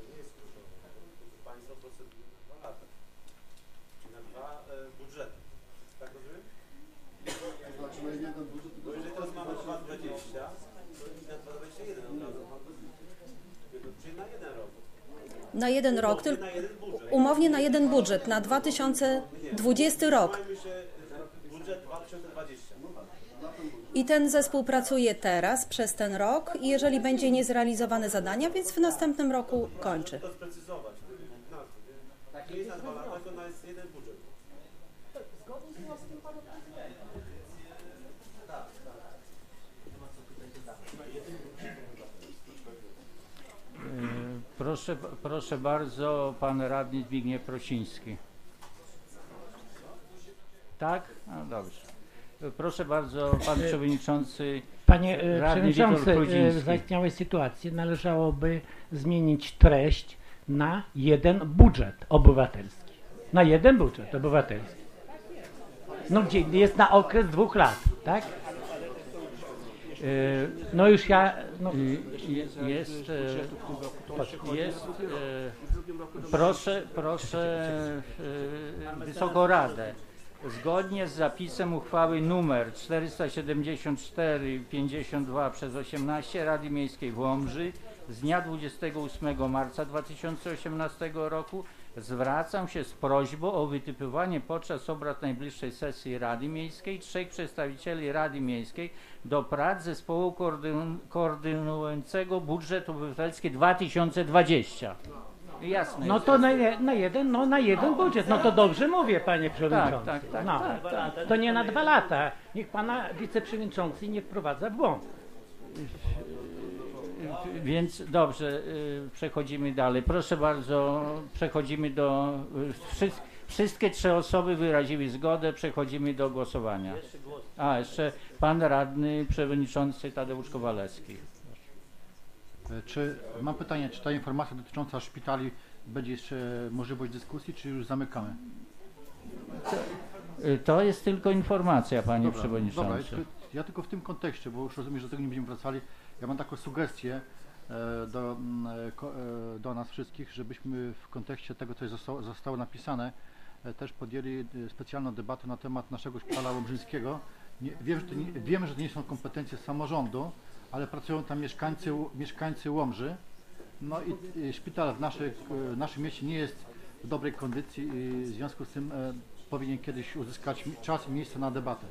Bo jeżeli teraz mamy 2,20, to i na 2,21 od razu, czyli na 1 rok. na jeden rok, umownie na jeden budżet, na 2020 rok. Budżet 2020. I ten zespół pracuje teraz, przez ten rok i jeżeli będzie niezrealizowane zadania, więc w następnym roku kończy. To sprecyzować. Nie jest na 2 lata, tylko jest jeden budżet. Proszę bardzo, pan radny Zbigniew Prosiński. Tak? No dobrze. Proszę bardzo, pan przewodniczący. Panie radny przewodniczący, Witold Chrudziński. w zaistniałej sytuacji należałoby zmienić treść na jeden budżet obywatelski. Na jeden budżet obywatelski. No gdzie jest na okres 2 lat, tak? No już ja... No. Proszę Wysoką Radę. Zgodnie z zapisem uchwały nr 474/52/18 Rady Miejskiej w Łomży z dnia 28 marca 2018 roku zwracam się z prośbą o wytypowanie podczas obrad najbliższej sesji Rady Miejskiej 3 przedstawicieli Rady Miejskiej do prac zespołu koordynującego budżet obywatelski 2020. Jasne. No to na jeden budżet. No to dobrze mówię, panie przewodniczący. Tak. To nie na 2 lata. Niech pana wiceprzewodniczący nie wprowadza w błąd. Więc dobrze, przechodzimy dalej. Proszę bardzo, przechodzimy do... Wszystkie 3 osoby wyraziły zgodę, przechodzimy do głosowania. Jeszcze pan radny przewodniczący Tadeusz Kowalewski. Mam pytanie, czy ta informacja dotycząca szpitali będzie jeszcze możliwość dyskusji, czy już zamykamy? To jest tylko informacja, panie przewodniczący. Dobra, ja tylko w tym kontekście, bo już rozumiem, że do tego nie będziemy wracali. Ja mam taką sugestię do nas wszystkich, żebyśmy w kontekście tego, co zostało napisane, też podjęli specjalną debatę na temat naszego szpitala łomżyńskiego. Wiemy, że to nie są kompetencje samorządu, ale pracują tam mieszkańcy Łomży. No i szpital w naszym mieście nie jest w dobrej kondycji i w związku z tym powinien kiedyś uzyskać czas i miejsce na debatę.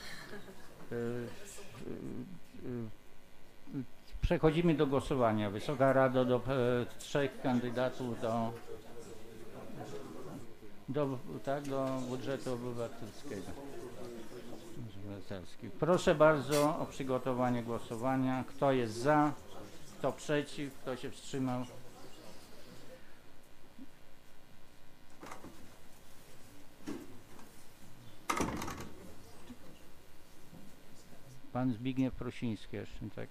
Przechodzimy do głosowania. Wysoka Rado, do 3 kandydatów do budżetu obywatelskiego. Proszę bardzo o przygotowanie głosowania. Kto jest za, kto przeciw, kto się wstrzymał. Pan Zbigniew Prosiński jeszcze, tak?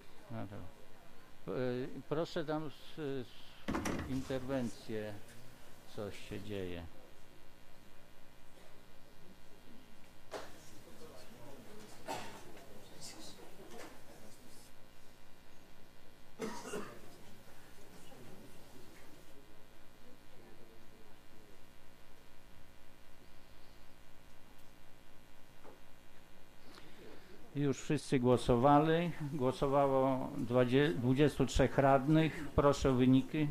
Proszę tam interwencję, coś się dzieje. Już wszyscy głosowali. Głosowało 23 radnych. Proszę o wyniki.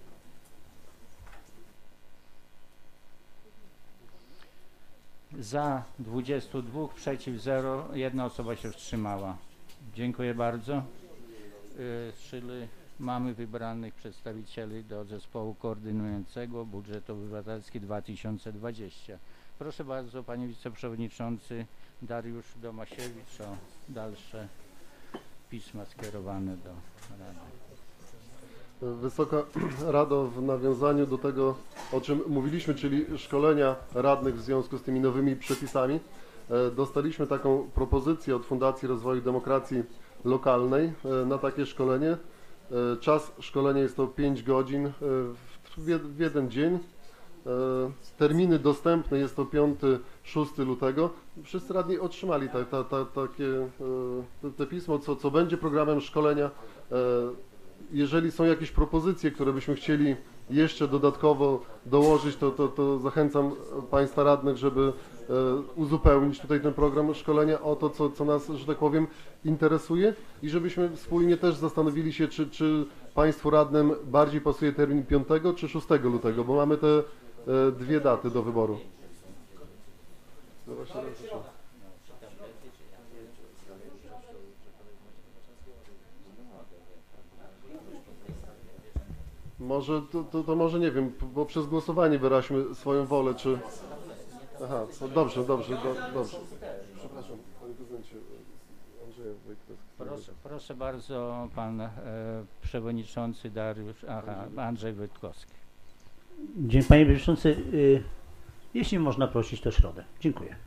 Za 22, przeciw 0. 1 osoba się wstrzymała. Dziękuję bardzo. Czyli mamy wybranych przedstawicieli do zespołu koordynującego budżet obywatelski 2020. Proszę bardzo, panie wiceprzewodniczący Dariusz Domasiewicz o dalsze pisma skierowane do Rady. Wysoka Rado, w nawiązaniu do tego, o czym mówiliśmy, czyli szkolenia radnych w związku z tymi nowymi przepisami, dostaliśmy taką propozycję od Fundacji Rozwoju Demokracji Lokalnej na takie szkolenie. Czas szkolenia jest to 5 godzin w jeden dzień. Terminy dostępne jest to 5-6 lutego. Wszyscy radni otrzymali te pismo, co będzie programem szkolenia. Jeżeli są jakieś propozycje, które byśmy chcieli jeszcze dodatkowo dołożyć, to zachęcam Państwa radnych, żeby uzupełnić tutaj ten program szkolenia o to, co nas, że tak powiem, interesuje i żebyśmy wspólnie też zastanowili się, czy Państwu radnym bardziej pasuje termin 5 czy 6 lutego, bo mamy te dwie daty do wyboru. Może to może nie wiem, bo przez głosowanie wyraźmy swoją wolę, czy... Aha, no dobrze. Przepraszam, panie prezydencie, Andrzeja Wojtkowski. Proszę bardzo, pan przewodniczący Andrzej Wojtkowski. Panie przewodniczący, jeśli można prosić, to środę. Dziękuję.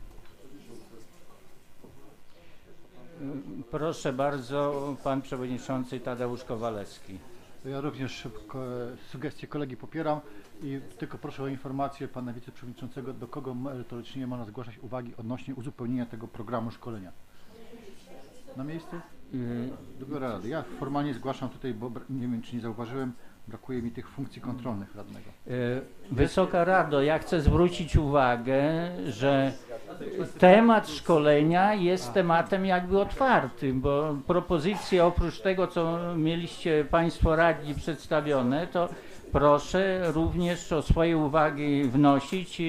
Proszę bardzo, pan przewodniczący Tadeusz Kowalewski. Ja również sugestie kolegi popieram i tylko proszę o informację pana wiceprzewodniczącego, do kogo merytorycznie można zgłaszać uwagi odnośnie uzupełnienia tego programu szkolenia. Na miejscu? Do biura rady. Ja formalnie zgłaszam tutaj, bo nie wiem, czy nie zauważyłem, brakuje mi tych funkcji kontrolnych radnego. Wysoka Rado, ja chcę zwrócić uwagę, że temat szkolenia jest tematem jakby otwartym, bo propozycje oprócz tego, co mieliście Państwo radni przedstawione, to proszę również o swoje uwagi wnosić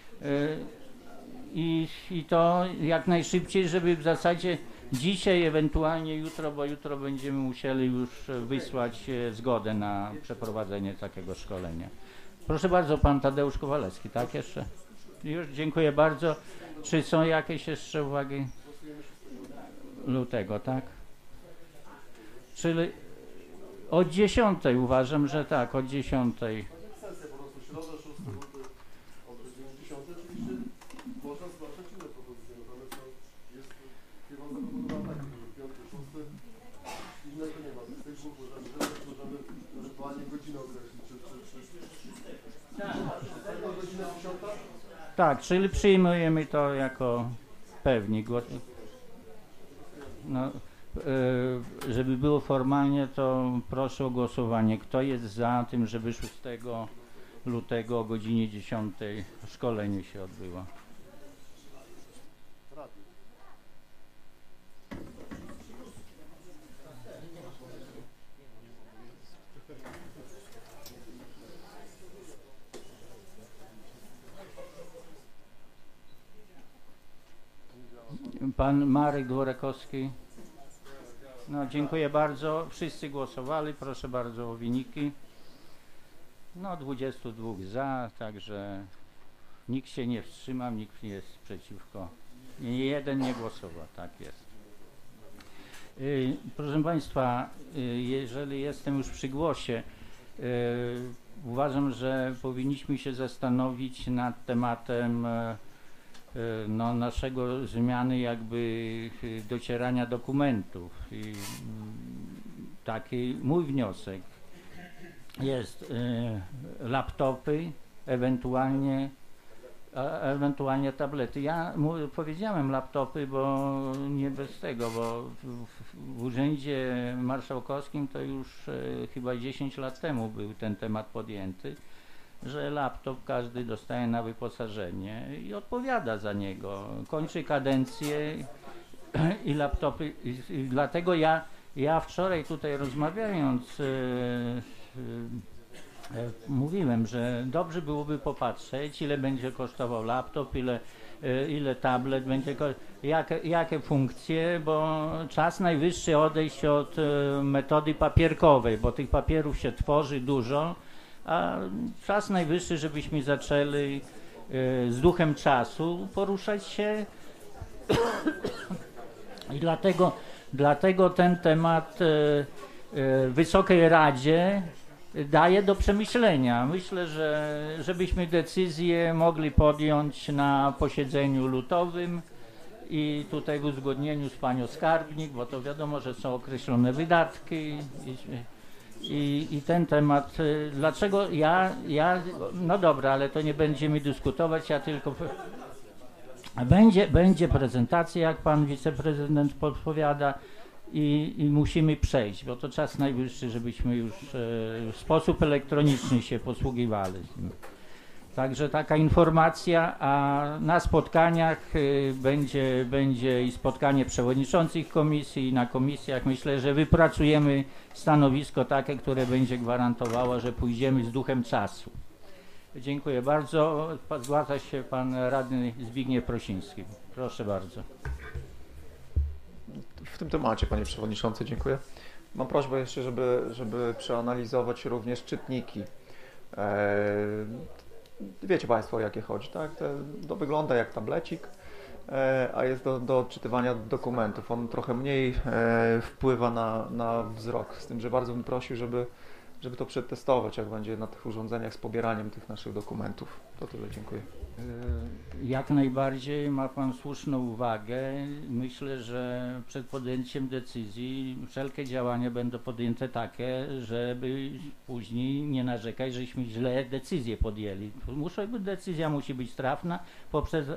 i to jak najszybciej, żeby w zasadzie dzisiaj, ewentualnie jutro, bo jutro będziemy musieli już wysłać zgodę na przeprowadzenie takiego szkolenia. Proszę bardzo, pan Tadeusz Kowalewski, tak jeszcze? Już, dziękuję bardzo. Czy są jakieś jeszcze uwagi? Lutego, tak? Czyli od 10 uważam, że tak, od 10. Tak, czyli przyjmujemy to jako pewnik. No, żeby było formalnie, to proszę o głosowanie. Kto jest za tym, żeby 6 lutego o godzinie 10 szkolenie się odbyło? Pan Marek Dworakowski. No, dziękuję bardzo. Wszyscy głosowali. Proszę bardzo o wyniki. No, 22 za, także nikt się nie wstrzymał, nikt nie jest przeciwko. Jeden nie głosował, tak jest. Proszę Państwa, jeżeli jestem już przy głosie, uważam, że powinniśmy się zastanowić nad tematem naszego zmiany jakby docierania dokumentów i taki mój wniosek jest laptopy, ewentualnie tablety. Ja powiedziałem laptopy, bo nie bez tego, bo w Urzędzie Marszałkowskim to już chyba 10 lat temu był ten temat podjęty, że laptop każdy dostaje na wyposażenie i odpowiada za niego. Kończy kadencję i laptopy. I dlatego ja wczoraj tutaj rozmawiając mówiłem, że dobrze byłoby popatrzeć, ile będzie kosztował laptop, ile tablet będzie, jakie funkcje, bo czas najwyższy odejść od metody papierkowej, bo tych papierów się tworzy dużo, a czas najwyższy, żebyśmy zaczęli z duchem czasu poruszać się i dlatego ten temat Wysokiej Radzie daje do przemyślenia. Myślę, że żebyśmy decyzję mogli podjąć na posiedzeniu lutowym i tutaj w uzgodnieniu z panią skarbnik, bo to wiadomo, że są określone wydatki i ten temat, dlaczego no dobra, ale to nie będziemy dyskutować, ja tylko będzie prezentacja, jak pan wiceprezydent podpowiada i musimy przejść, bo to czas najwyższy, żebyśmy już w sposób elektroniczny się posługiwali. Także taka informacja, a na spotkaniach będzie i spotkanie przewodniczących komisji i na komisjach. Myślę, że wypracujemy stanowisko takie, które będzie gwarantowało, że pójdziemy z duchem czasu. Dziękuję bardzo. Zgłasza się pan radny Zbigniew Prosiński. Proszę bardzo. W tym temacie, panie przewodniczący, dziękuję. Mam prośbę jeszcze, żeby przeanalizować również czytniki. Wiecie państwo, o jakie chodzi, tak? To wygląda jak tablecik, a jest do odczytywania dokumentów. On trochę mniej wpływa na wzrok, z tym, że bardzo bym prosił, żeby to przetestować, jak będzie na tych urządzeniach z pobieraniem tych naszych dokumentów. To tyle, dziękuję. Jak najbardziej ma pan słuszną uwagę. Myślę, że przed podjęciem decyzji wszelkie działania będą podjęte takie, żeby później nie narzekać, żeśmy źle decyzję podjęli. Decyzja musi być trafna poprzez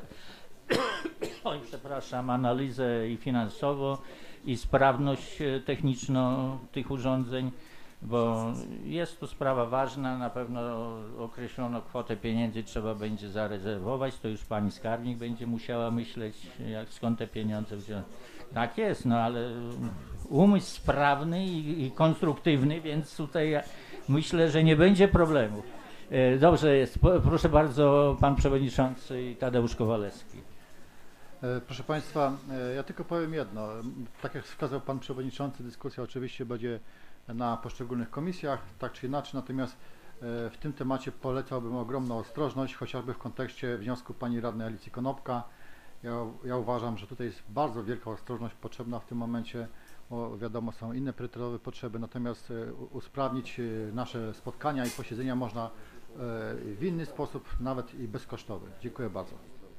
analizę i finansową i sprawność techniczną tych urządzeń, bo jest to sprawa ważna, na pewno określoną kwotę pieniędzy trzeba będzie zarezerwować, to już pani skarbnik będzie musiała myśleć, skąd te pieniądze wziąć. Tak jest, no ale umysł sprawny i konstruktywny, więc tutaj myślę, że nie będzie problemu. Dobrze jest, proszę bardzo, pan przewodniczący Tadeusz Kowalewski. Proszę państwa, ja tylko powiem jedno, tak jak wskazał pan przewodniczący, dyskusja oczywiście będzie na poszczególnych komisjach, tak czy inaczej, natomiast w tym temacie polecałbym ogromną ostrożność, chociażby w kontekście wniosku pani radnej Alicji Konopka. Ja uważam, że tutaj jest bardzo wielka ostrożność potrzebna w tym momencie, bo wiadomo, są inne priorytetowe potrzeby, natomiast usprawnić nasze spotkania i posiedzenia można w inny sposób, nawet i bezkosztowy. Dziękuję bardzo.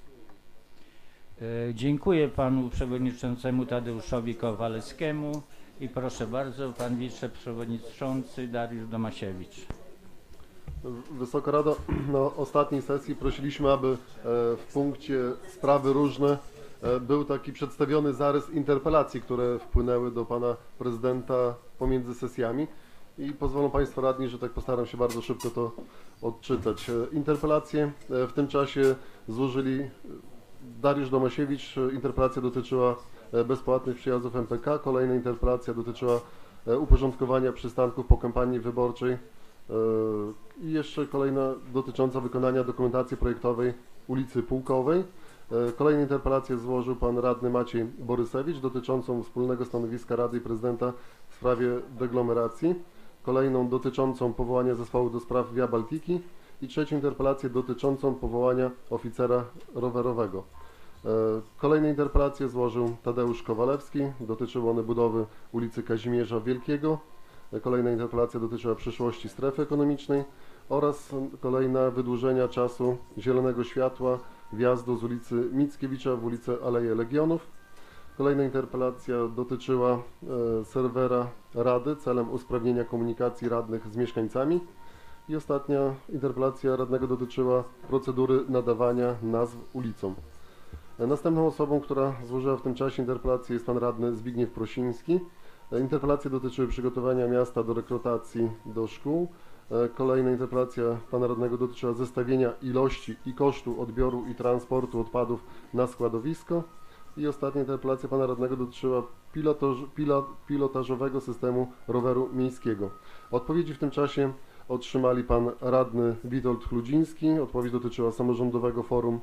Dziękuję panu przewodniczącemu Tadeuszowi Kowalewskiemu i proszę bardzo, pan wiceprzewodniczący Dariusz Domasiewicz. Wysoka Rado, na ostatniej sesji prosiliśmy, aby w punkcie sprawy różne był taki przedstawiony zarys interpelacji, które wpłynęły do pana prezydenta pomiędzy sesjami i pozwolą państwo radni, że tak postaram się bardzo szybko to odczytać. Interpelację w tym czasie złożyli Dariusz Domasiewicz, interpelacja dotyczyła bezpłatnych przejazdów MPK, kolejna interpelacja dotyczyła uporządkowania przystanków po kampanii wyborczej i jeszcze kolejna dotycząca wykonania dokumentacji projektowej ulicy Pułkowej. Kolejną interpelację złożył pan radny Maciej Borysewicz dotyczącą wspólnego stanowiska Rady i Prezydenta w sprawie deglomeracji, kolejną dotyczącą powołania zespołu do spraw Via Baltiki i trzecią interpelację dotyczącą powołania oficera rowerowego. Kolejne interpelacje złożył Tadeusz Kowalewski, dotyczyły one budowy ulicy Kazimierza Wielkiego. Kolejna interpelacja dotyczyła przyszłości strefy ekonomicznej oraz kolejna wydłużenia czasu zielonego światła wjazdu z ulicy Mickiewicza w ulicę Aleje Legionów. Kolejna interpelacja dotyczyła serwera Rady celem usprawnienia komunikacji radnych z mieszkańcami. I ostatnia interpelacja radnego dotyczyła procedury nadawania nazw ulicom. Następną osobą, która złożyła w tym czasie interpelację, jest pan radny Zbigniew Prosiński. Interpelacje dotyczyły przygotowania miasta do rekrutacji do szkół. Kolejna interpelacja pana radnego dotyczyła zestawienia ilości i kosztu odbioru i transportu odpadów na składowisko. I ostatnia interpelacja pana radnego dotyczyła pilotażowego systemu roweru miejskiego. Odpowiedzi w tym czasie otrzymali pan radny Witold Chludziński. Odpowiedź dotyczyła samorządowego forum.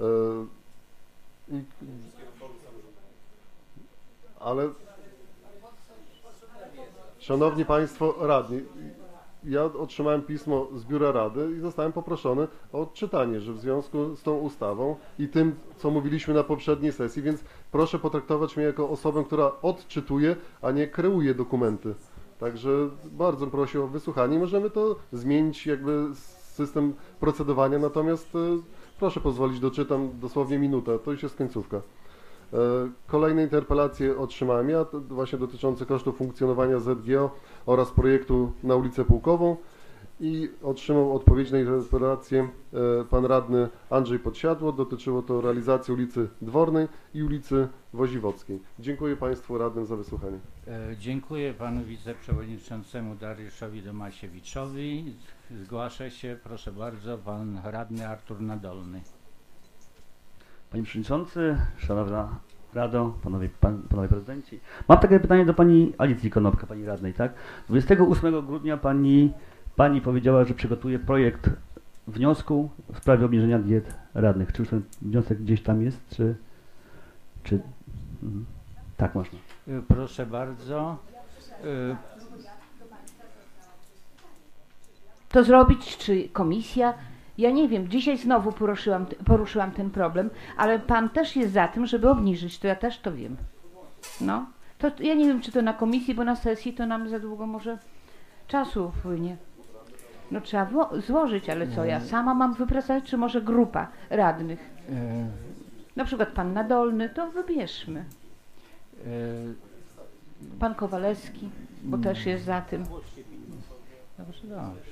Ale szanowni państwo radni, ja otrzymałem pismo z biura rady i zostałem poproszony o odczytanie, że w związku z tą ustawą i tym, co mówiliśmy na poprzedniej sesji, więc proszę potraktować mnie jako osobę, która odczytuje, a nie kreuje dokumenty. Także bardzo bym prosił o wysłuchanie i możemy to zmienić jakby system procedowania, natomiast proszę pozwolić, doczytam dosłownie minutę, to już jest końcówka. Kolejne interpelacje otrzymałem ja, właśnie dotyczące kosztów funkcjonowania ZGO oraz projektu na ulicę Pułkową I otrzymał odpowiedź na interpelację pan radny Andrzej Podsiadło. Dotyczyło to realizacji ulicy Dwornej i ulicy Woziwockiej. Dziękuję Państwu radnym za wysłuchanie. Dziękuję panu wiceprzewodniczącemu Dariuszowi Domasiewiczowi. Zgłasza się, proszę bardzo, pan radny Artur Nadolny. Panie Przewodniczący, Szanowna Rado, Panowie Prezydenci. Mam takie pytanie do Pani Alicji Konopka, Pani Radnej, tak? 28 grudnia Pani powiedziała, że przygotuje projekt wniosku w sprawie obniżenia diet radnych. Czy już ten wniosek gdzieś tam jest, czy tak można? Proszę bardzo. To zrobić, czy komisja? Ja nie wiem, dzisiaj znowu poruszyłam ten problem, ale pan też jest za tym, żeby obniżyć, to ja też to wiem. No, to ja nie wiem, czy to na komisji, bo na sesji to nam za długo może czasu upłynie. No trzeba złożyć, ale co, ja sama mam wypracować, czy może grupa radnych? Na przykład pan Nadolny, to wybierzmy. Pan Kowalewski, bo też jest za tym. Dobrze, dobrze.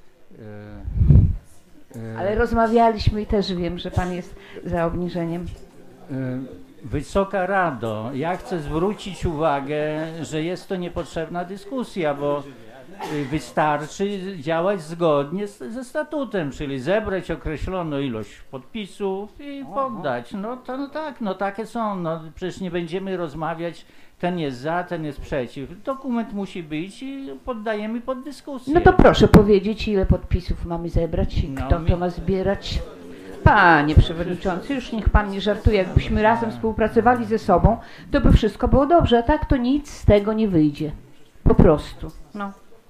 Ale rozmawialiśmy i też wiem, że pan jest za obniżeniem. Wysoka Rado, ja chcę zwrócić uwagę, że jest to niepotrzebna dyskusja, bo wystarczy działać zgodnie ze statutem, czyli zebrać określoną ilość podpisów i poddać. No to no tak, no takie są, no przecież nie będziemy rozmawiać, ten jest za, ten jest przeciw. Dokument musi być i poddajemy pod dyskusję. No to proszę powiedzieć, ile podpisów mamy zebrać i kto to ma zbierać. Panie Przewodniczący, już niech pan nie żartuje, jakbyśmy razem współpracowali ze sobą, to by wszystko było dobrze, a tak to nic z tego nie wyjdzie. Po prostu, no.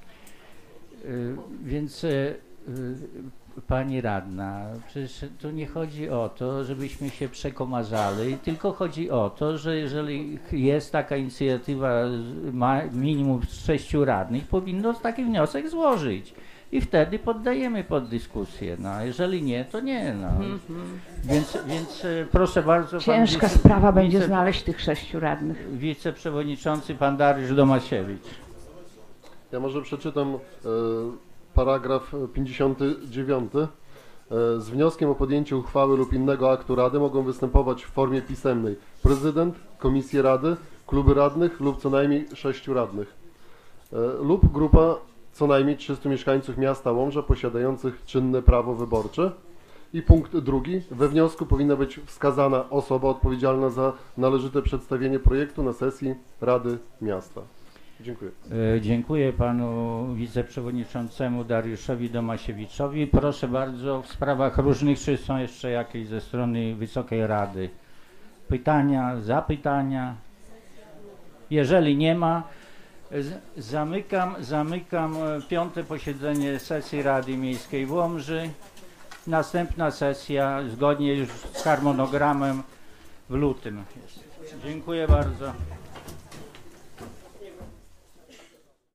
Więc pani radna, przecież tu nie chodzi o to, żebyśmy się przekomarzali, tylko chodzi o to, że jeżeli jest taka inicjatywa, ma minimum 6 radnych, powinno taki wniosek złożyć. I wtedy poddajemy pod dyskusję. No, a jeżeli nie, to nie. No. Więc proszę bardzo. Ciężka sprawa będzie znaleźć tych 6 radnych. Wiceprzewodniczący pan Dariusz Domasiewicz. Ja może przeczytam paragraf 59. Z wnioskiem o podjęcie uchwały lub innego aktu Rady mogą występować w formie pisemnej prezydent, komisje Rady, kluby radnych lub co najmniej 6 radnych lub grupa co najmniej 300 mieszkańców miasta Łomża posiadających czynne prawo wyborcze. I punkt drugi. We wniosku powinna być wskazana osoba odpowiedzialna za należyte przedstawienie projektu na sesji Rady Miasta. Dziękuję. Dziękuję panu wiceprzewodniczącemu Dariuszowi Domasiewiczowi. Proszę bardzo, w sprawach różnych, czy są jeszcze jakieś ze strony Wysokiej Rady pytania, zapytania? Jeżeli nie ma, zamykam 5. posiedzenie sesji Rady Miejskiej w Łomży. Następna sesja zgodnie już z harmonogramem w lutym jest. Dziękuję bardzo.